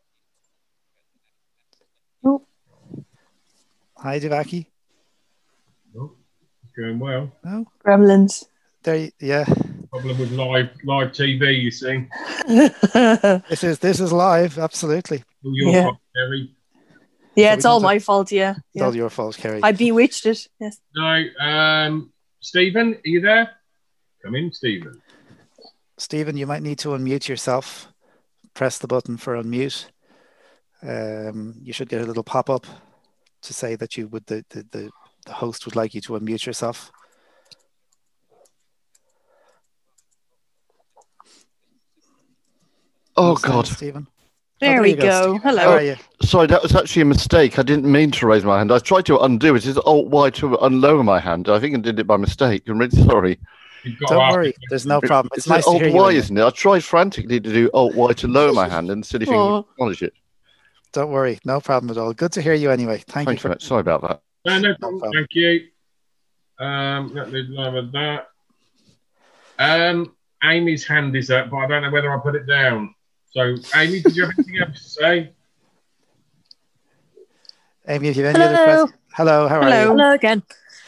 Oh. Hi, Devaki. Oh, it's going well. No? Gremlins. There, yeah. Problem with live TV, you see. This is live, absolutely. All your fault, Kerry. Yeah, it's all my fault, yeah. It's all your fault, Kerry. I bewitched it, yes. No, Stephen, are you there? Come in, Stephen. Stephen, you might need to unmute yourself. Press the button for unmute. You should get a little pop-up to say that you would the host would like you to unmute yourself. Oh, God. Stephen. There we go. Hello. How are you? Sorry, that was actually a mistake. I didn't mean to raise my hand. I tried to undo it. It's Alt-Y to unlower my hand. I think I did it by mistake. I'm really sorry. Don't worry. There's no problem. It's nice to hear you. Alt-Y, isn't it? I tried frantically to do Alt-Y to lower my hand and see if you can acknowledge it. Don't worry. No problem at all. Good to hear you anyway. Thank you for that. Sorry about that. No problem. Thank you. Let me lower that. Amy's hand is up, but I don't know whether I put it down. So, Amy, did you have anything else to say? Amy, if you have any other questions? Hello, how are you? Hello again.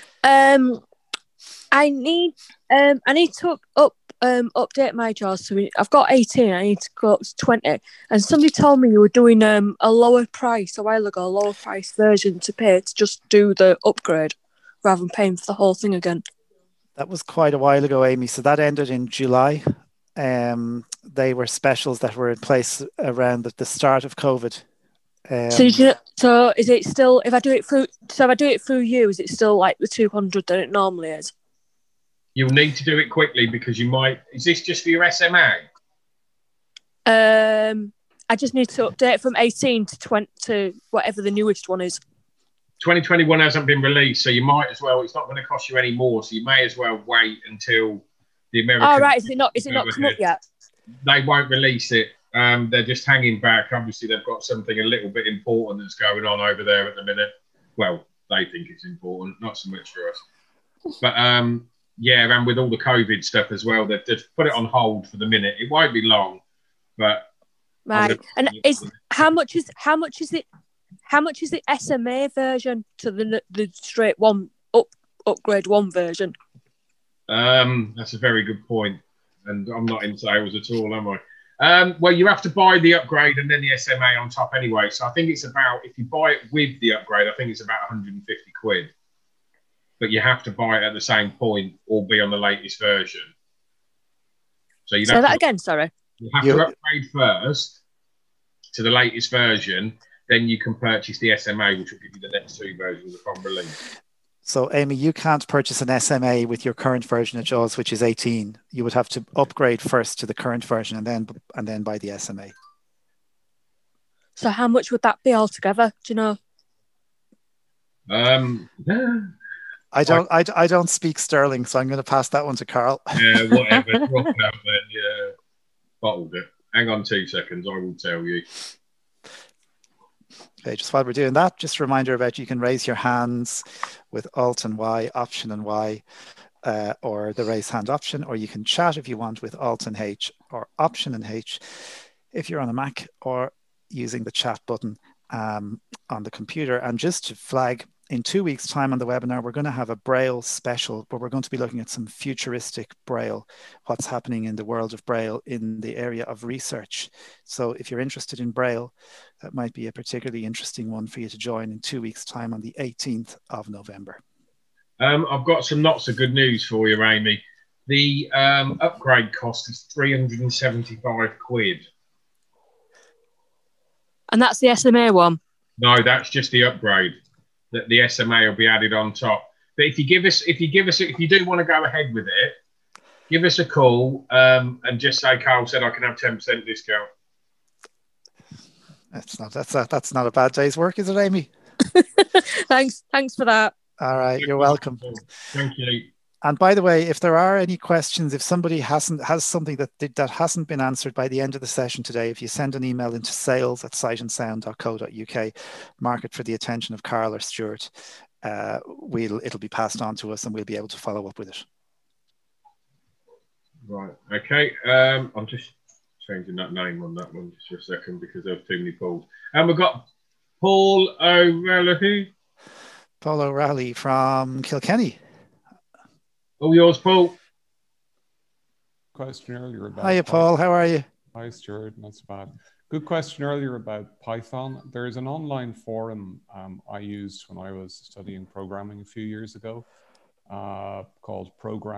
I need to update my JAWS. So I've got 18. I need to go up to 20. And somebody told me you were doing a lower price a while ago, a lower price version to pay to just do the upgrade rather than paying for the whole thing again. That was quite a while ago, Amy. So that ended in July. They were specials that were in place around the start of COVID. So is it still, if I do it through you, is it still like the 200 that it normally is? You'll need to do it quickly because you might. Is this just for your SMA? I just need to update from 18 to 20 to whatever the newest one is. 2021 hasn't been released, so you might as well. It's not going to cost you any more, so you may as well wait until the American. Oh right, is it not come up yet? They won't release it. They're just hanging back. Obviously, they've got something a little bit important that's going on over there at the minute. Well, they think it's important, not so much for us. But yeah, and with all the COVID stuff as well, they've just put it on hold for the minute. It won't be long, but right. And how much is the SMA version to the straight one upgrade one version? That's a very good point, and I'm not in sales at all, am I? Well, you have to buy the upgrade and then the SMA on top anyway. So I think it's about, if you buy it with the upgrade, I think it's about 150 quid. But you have to buy it at the same point or be on the latest version. So you say that again, sorry. You have to upgrade first to the latest version, then you can purchase the SMA, which will give you the next two versions upon release. So, Amy, you can't purchase an SMA with your current version of JAWS, which is 18. You would have to upgrade first to the current version and then buy the SMA. So, how much would that be altogether? Do you know? I don't speak sterling, so I'm going to pass that one to Carl. Yeah, whatever. Drop it out then. Yeah, bottled it. Hang on 2 seconds. I will tell you. Okay, just while we're doing that, just a reminder about you can raise your hands with Alt and Y, Option and Y, or the raise hand option, or you can chat if you want with Alt and H or Option and H if you're on a Mac, or using the chat button on the computer. And just to flag, in 2 weeks' time on the webinar, we're going to have a Braille special where we're going to be looking at some futuristic Braille, what's happening in the world of Braille in the area of research. So if you're interested in Braille, that might be a particularly interesting one for you to join in 2 weeks' time on the 18th of November. I've got some not so good news for you, Amy. The upgrade cost is 375 quid. And that's the SMA one? No, that's just the upgrade. That the SMA will be added on top. But if you do want to go ahead with it, give us a call and just say Carl said I can have 10% discount. That's not a bad day's work, is it, Amy? Thanks for that. All right, you're welcome. Thank you. And by the way, if there are any questions, if somebody has something that hasn't been answered by the end of the session today, if you send an email into sales@sightandsound.co.uk, mark it for the attention of Carl or Stuart, it'll be passed on to us and we'll be able to follow up with it. Right. Okay. I'm just changing that name on that one just for a second because there are too many Pauls. And we've got Paul O'Reilly. Paul O'Reilly from Kilkenny. All yours, Paul. Question earlier about. Hiya, Paul. How are you? Hi, Stuart. Not so bad. Good question earlier about Python. There's an online forum I used when I was studying programming a few years ago called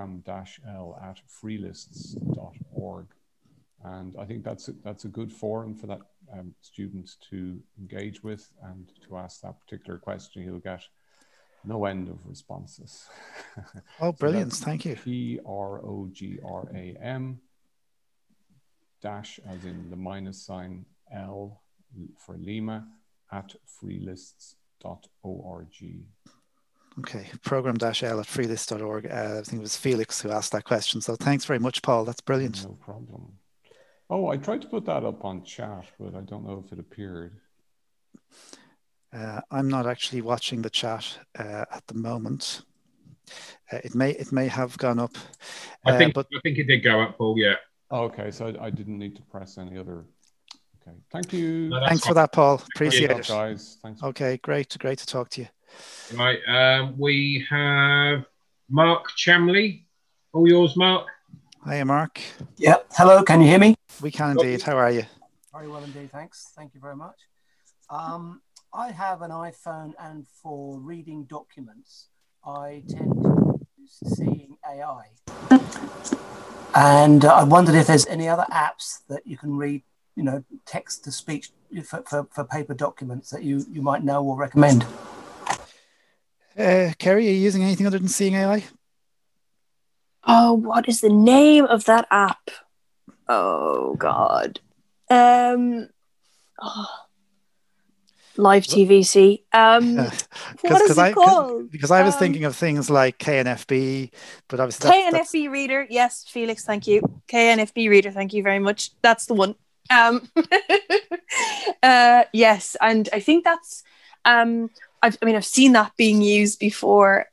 program-l@freelists.org. And I think that's a good forum for that student to engage with and to ask that particular question. He'll get no end of responses. Oh, brilliant. Thank you. program dash as in the -sign L for Lima at freelists.org. Okay, program-L at freelist.org. I think it was Felix who asked that question. So thanks very much, Paul. That's brilliant. No problem. Oh, I tried to put that up on chat, but I don't know if it appeared. I'm not actually watching the chat at the moment. It may have gone up. I think it did go up, Paul. Yeah. Oh, okay, so I didn't need to press any other. Okay, thank you. No, thanks for that, Paul. Appreciate it, guys. Thanks. Okay, great to talk to you. Right, we have Mark Chamley. All yours, Mark. Hiya, Mark. Yeah, hello, can you hear me? We can indeed. How are you? Very well indeed, thanks. Thank you very much. I have an iPhone, and for reading documents, I tend to use Seeing AI. And I wondered if there's any other apps that you can read, text to speech for paper documents that you might know or recommend. Kerry, are you using anything other than Seeing AI? Oh, what is the name of that app? Oh God. Live TVC. What is it called? Because I was thinking of things like KNFB, but obviously KNFB Reader. Yes, Felix, thank you. KNFB Reader, thank you very much. That's the one. Yes, and I think that's. I've seen that being used before.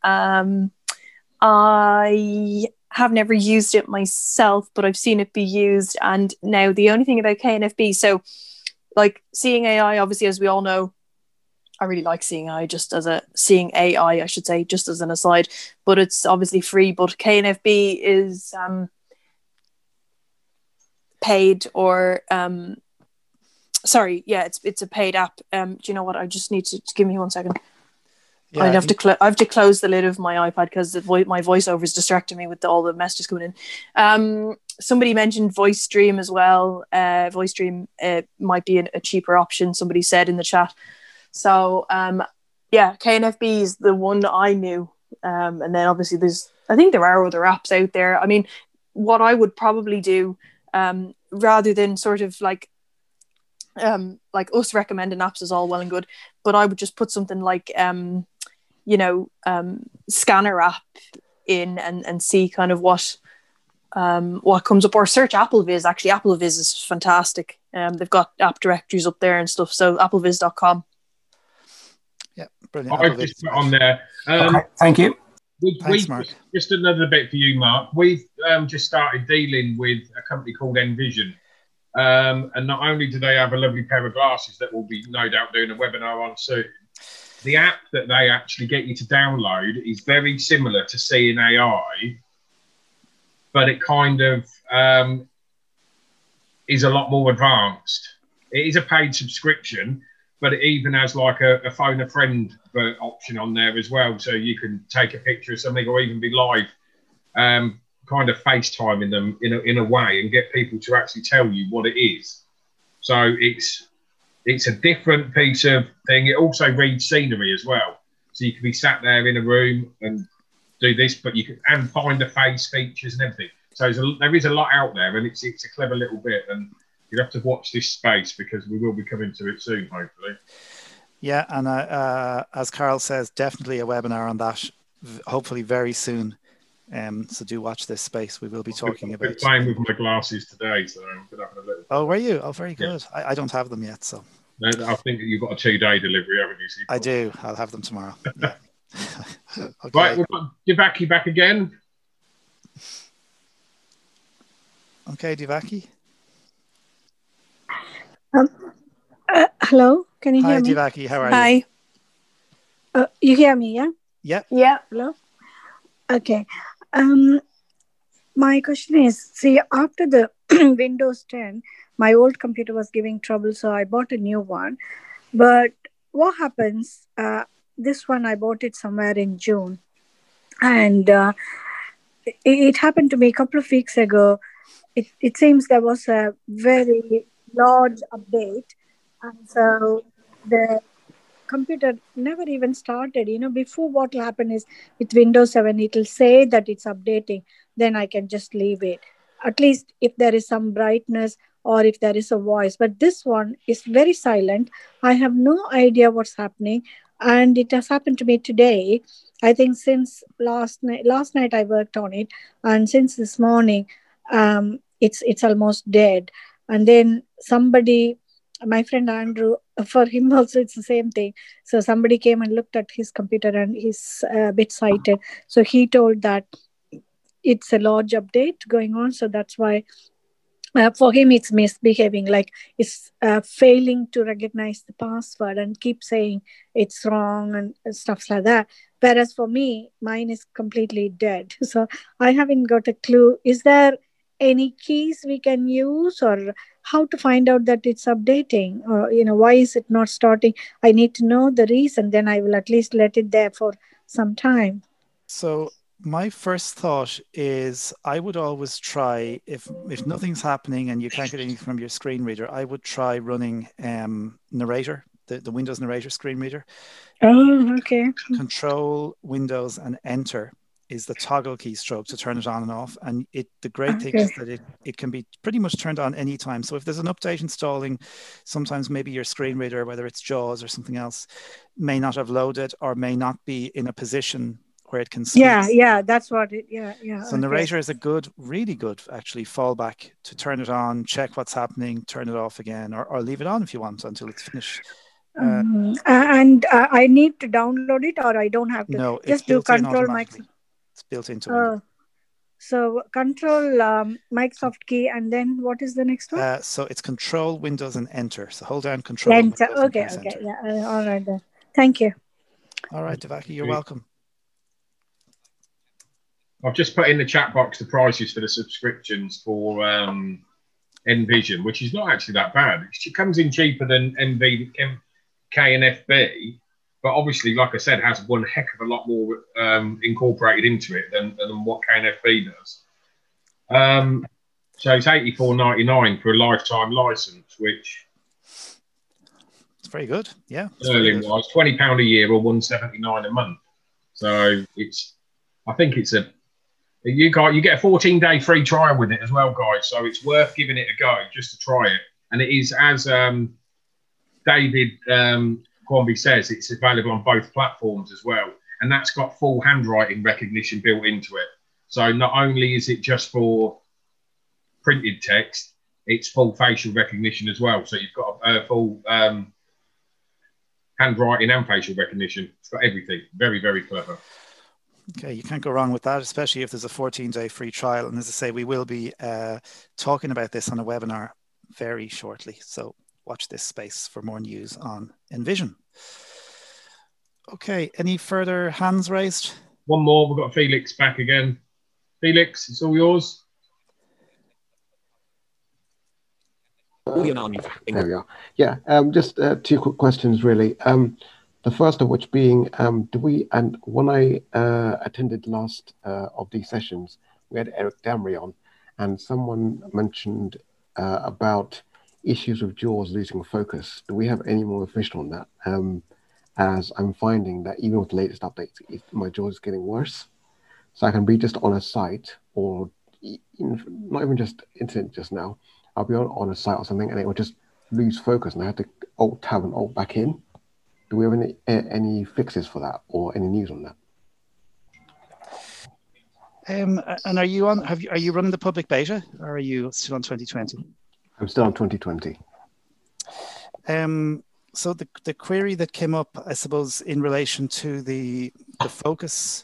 I have never used it myself, but I've seen it be used. And now the only thing about KNFB, so like Seeing AI, obviously, as we all know, I really like Seeing AI, just as I should say, just as an aside, but it's obviously free. But KNFB is paid, or it's a paid app. Do you know what? I just need to give me 1 second. Yeah, I have to close the lid of my iPad because my voiceover is distracting me with all the messages coming in. Somebody mentioned VoiceStream as well. VoiceStream might be a cheaper option, somebody said in the chat. So KNFB is the one that I knew. And then obviously I think there are other apps out there. I mean, what I would probably do, rather than sort of like us recommending apps is all well and good, but I would just put something like Scanner app in and see kind of what comes up, or search AppleViz. Actually, AppleViz is fantastic. They've got app directories up there and stuff, so appleviz.com. Yeah, brilliant. I've just put on there. Okay, thank you. Thanks, Mark. Just another bit for you, Mark. We've just started dealing with a company called Envision. And not only do they have a lovely pair of glasses that we'll be no doubt doing a webinar on soon, the app that they actually get you to download is very similar to Seeing AI, but it kind of is a lot more advanced. It is a paid subscription, but it even has like a phone a friend option on there as well, so you can take a picture of something or even be live. Kind of FaceTiming them in a way and get people to actually tell you what it is. So it's a different piece of thing. It also reads scenery as well. So you can be sat there in a room and do this, but you can and find the face features and everything. So there is a lot out there, and it's a clever little bit. And you have to watch this space because we will be coming to it soon, hopefully. Yeah, and as Carl says, definitely a webinar on that, hopefully very soon. So do watch this space. We will be talking about. I've been playing with my glasses today, so I'm having a little. Oh, were you? Oh, very good. Yeah. I don't have them yet, so. No, I think you've got a 2-day delivery, haven't you? So I do. I'll have them tomorrow. Yeah. Okay. Right, we've got Divaki back again. Okay, Divaki. Hello, can you hear me? Hi, Divaki. How are you? Hi. You hear me? Yeah. Yeah. Yeah. Hello. Okay. My question is, see, after the Windows 10, my old computer was giving trouble, so I bought a new one. But what happens, this one, I bought it somewhere in June. And it happened to me a couple of weeks ago. It seems there was a very large update. And so the computer never even started. Before, what will happen is with Windows 7, it will say that it's updating. Then I can just leave it. at least if there is some brightness or if there is a voice. But this one is very silent. I have no idea what's happening. And it has happened to me today. I think since last night I worked on it, and since this morning, it's almost dead. And then somebody, my friend Andrew, for him also it's the same thing. So somebody came and looked at his computer, and he's a bit sighted. So he told that it's a large update going on. So that's why for him it's misbehaving, like it's failing to recognize the password and keep saying it's wrong and stuff like that. Whereas for me, mine is completely dead. So I haven't got a clue. Is there any keys we can use, or how to find out that it's updating, or why is it not starting? I need to know the reason, then I will at least let it there for some time. So my first thought is I would always try, if nothing's happening and you can't get anything from your screen reader, I would try running Narrator, the Windows Narrator screen reader. Oh, okay. Control, Windows, and Enter is the toggle keystroke to turn it on and off. And the great thing is that it can be pretty much turned on anytime. So if there's an update installing, sometimes maybe your screen reader, whether it's JAWS or something else, may not have loaded or may not be in a position where it can speak. Yeah, that's what it, yeah. So Narrator is a really good, actually, fallback to turn it on, check what's happening, turn it off again, or leave it on if you want until it's finished. And I need to download it, or I don't have to? No, just do Control Microsoft. It's built into Windows. So Control Microsoft key, and then what is the next one? So it's Control, Windows, and Enter. So hold down Control. Enter. Windows, okay. Enter. Yeah. All right then. Thank you. All right, Devaki, you're welcome. I've just put in the chat box the prices for the subscriptions for Envision, which is not actually that bad. It comes in cheaper than MK and FB, but obviously, like I said, has one heck of a lot more incorporated into it than what K and FB does. So it's $84.99 for a lifetime license, which it's very good. Yeah, sterling wise, £20 a year or $179 a month. So I think it's you get a 14-day free trial with it as well, guys. So it's worth giving it a go just to try it. And it is, as David Quamby says, it's available on both platforms as well. And that's got full handwriting recognition built into it. So not only is it just for printed text, it's full facial recognition as well. So you've got a full handwriting and facial recognition. It's got everything. Very, very clever. Okay, you can't go wrong with that, especially if there's a 14-day free trial. And as I say, we will be talking about this on a webinar very shortly. So watch this space for more news on Envision. Okay, any further hands raised? One more. We've got Felix back again. Felix, it's all yours. There we are. Yeah, just 2 quick questions, really. The first of which being, when I attended last of these sessions, we had Eric Damry on, and someone mentioned about issues with JAWS losing focus. Do we have any more information on that? As I'm finding that even with the latest updates, my JAWS is getting worse. So I can be just on a site, or not even just internet just now. I'll be on a site or something, and it will just lose focus, and I have to Alt-Tab and Alt back in. Do we have any fixes for that, or any news on that? And are you on? Are you running the public beta, or are you still on 2020? I'm still on 2020. So the query that came up, I suppose, in relation to the focus,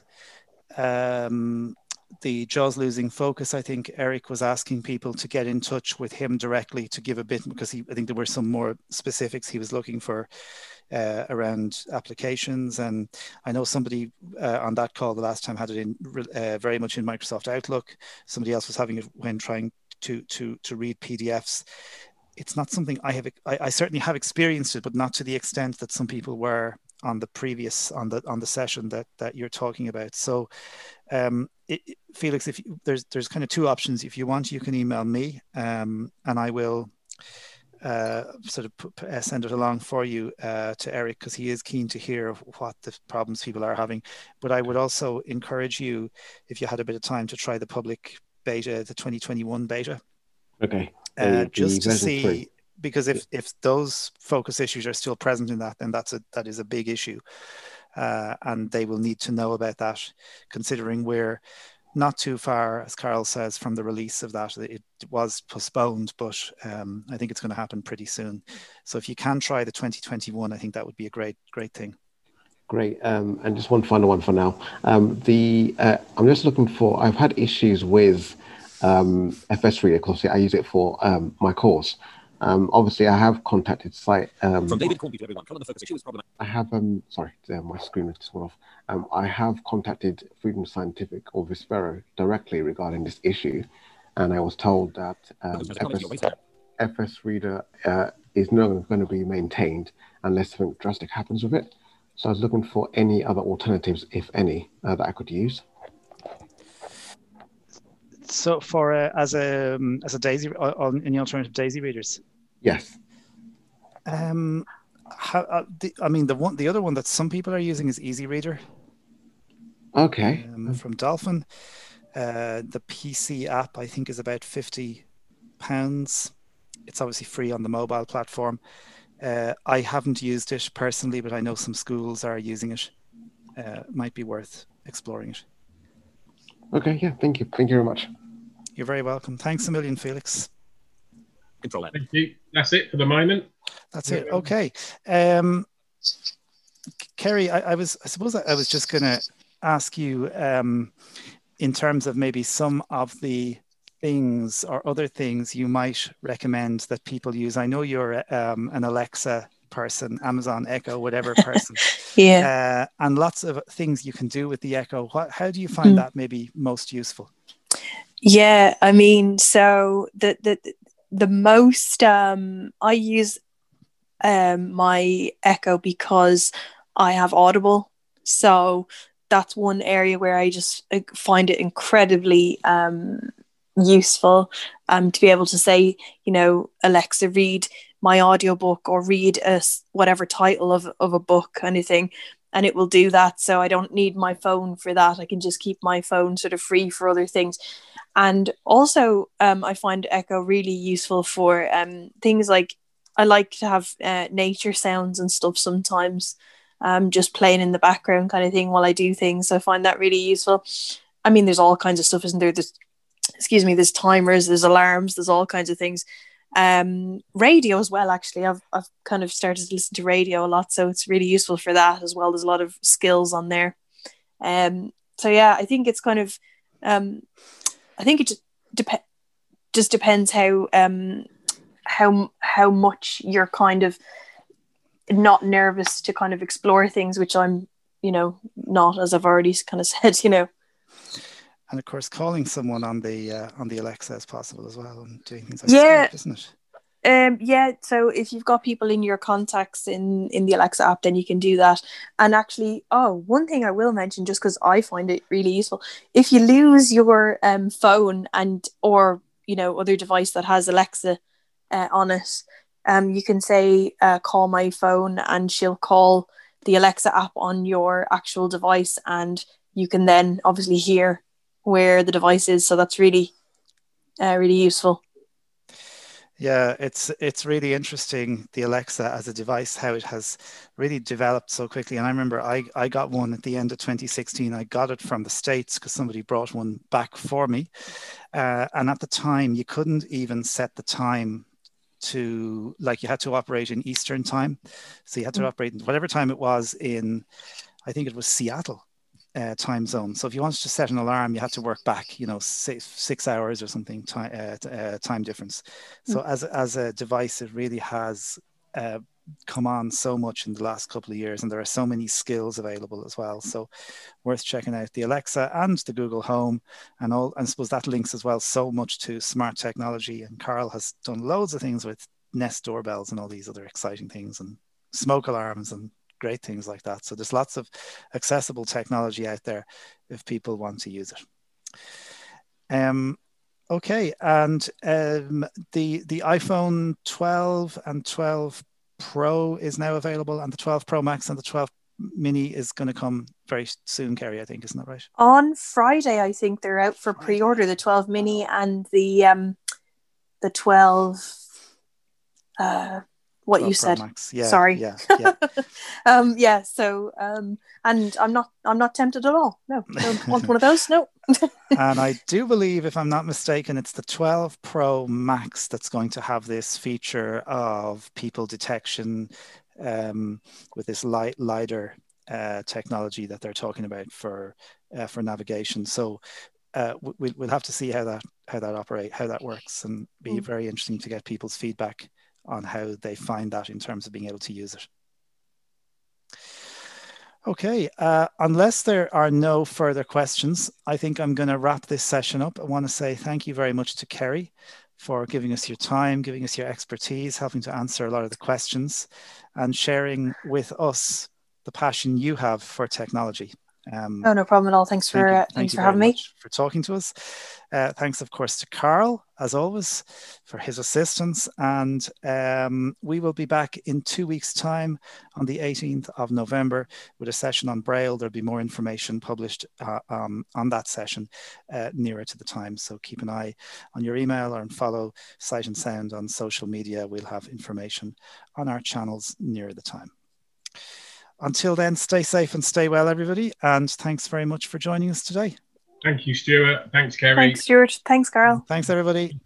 the JAWS losing focus, I think Eric was asking people to get in touch with him directly to give a bit, because I think there were some more specifics he was looking for around applications. And I know somebody on that call the last time had it in very much in Microsoft Outlook. Somebody else was having it when trying to read PDFs. It's not something I certainly have experienced it, but not to the extent that some people were on the previous on the session that you're talking about. So Felix, if there's kind of 2 options. If you want, you can email me and I will sort of send it along for you to Eric, because he is keen to hear what the problems people are having. But I would also encourage you, if you had a bit of time, to try the public beta, the 2021 beta. Okay. Just to version see, 3. because if those focus issues are still present in that, then that is a big issue. And they will need to know about that, considering we're not too far, as Carl says, from the release of that. It was postponed, but I think it's going to happen pretty soon. So if you can try the 2021, I think that would be a great thing. Great. And just one final one for now. I'm just looking for, I've had issues with FS Reader, because I use it for my course. Obviously, I have contacted site. From David Cornby to everyone. Come on, the focus issue is problematic. I have, sorry, my screen just went off. I have contacted Freedom Scientific or Vispero directly regarding this issue, and I was told that FS Reader is no going to be maintained unless something drastic happens with it. So I was looking for any other alternatives, if any, that I could use. So for as a DAISY in the alternative DAISY readers. Yes. I mean, the other one that some people are using is Easy Reader. Okay. From Dolphin. The PC app, I think, is about £50. It's obviously free on the mobile platform. I haven't used it personally, but I know some schools are using it. Might be worth exploring it. Okay, yeah, thank you. Thank you very much. You're very welcome. Thanks a million, Felix. Thank you. That's it for the moment. That's it. Okay. Kerry, I suppose I was just going to ask you in terms of maybe some of the things or other things you might recommend that people use. I know you're an Alexa person, Amazon Echo, whatever person. Yeah. And lots of things you can do with the Echo. How do you find that maybe most useful? Yeah, I mean, so the most I use my Echo because I have Audible, so that's one area where I just find it incredibly useful to be able to say, you know, Alexa, read my audiobook or read whatever title of a book kind of thing, and it will do that. So I don't need my phone for that. I can just keep my phone sort of free for other things. And also I find Echo really useful for things like, I like to have nature sounds and stuff sometimes, just playing in the background kind of thing while I do things. So I find that really useful. I mean, there's all kinds of stuff, isn't there? There's timers, there's alarms, there's all kinds of things. Radio as well, actually. I've kind of started to listen to radio a lot, so it's really useful for that as well. There's a lot of skills on there. So yeah, I think it's kind of I think it just depends how much you're kind of not nervous to kind of explore things, which I'm, you know, not, as I've already kind of said, you know. And of course, calling someone on the Alexa is possible as well, and doing things like Skype, isn't it? Yeah. So if you've got people in your contacts in the Alexa app, then you can do that. And actually, one thing I will mention, just because I find it really useful, if you lose your phone or you know, other device that has Alexa on it, you can say call my phone, and she'll call the Alexa app on your actual device, and you can then obviously hear where the device is. So that's really really useful. Yeah, it's really interesting, the Alexa as a device, how it has really developed so quickly. And I remember I got one at the end of 2016. I got it from the States because somebody brought one back for me. And at the time, you couldn't even set the time to, like, you had to operate in Eastern time. So you had to operate in whatever time it was in, I think it was Seattle time zone. So if you wanted to set an alarm, you had to work back, you know, 6 hours or something time difference. So as a device, it really has come on so much in the last couple of years, and there are so many skills available as well. So worth checking out the Alexa and the Google Home and all. And I suppose that links as well so much to smart technology. And Carl has done loads of things with Nest doorbells and all these other exciting things, and smoke alarms and great things like that. So there's lots of accessible technology out there if people want to use it. Okay, and the iPhone 12 and 12 Pro is now available, and the 12 Pro Max and the 12 Mini is going to come very soon, Kerry, I think, isn't that right? On Friday, I think they're out for pre-order, the 12 Mini and the 12 what you said. Max. Yeah, sorry. Yeah. So and I'm not tempted at all. No, don't want one of those. No. And I do believe, if I'm not mistaken, it's the 12 Pro Max that's going to have this feature of people detection with this LiDAR technology that they're talking about for navigation. So we'll have to see how that works, and be very interesting to get people's feedback on how they find that in terms of being able to use it. Okay, unless there are no further questions, I think I'm going to wrap this session up. I want to say thank you very much to Kerry for giving us your time, giving us your expertise, helping to answer a lot of the questions, and sharing with us the passion you have for technology. No problem at all. Thanks for having me. For talking to us. Thanks, of course, to Carl, as always, for his assistance. And we will be back in 2 weeks' time on the 18th of November with a session on Braille. There'll be more information published on that session nearer to the time. So keep an eye on your email and follow Sight and Sound on social media. We'll have information on our channels nearer the time. Until then, stay safe and stay well, everybody. And thanks very much for joining us today. Thank you, Stuart. Thanks, Kerry. Thanks, Stuart. Thanks, Carl. Thanks, everybody.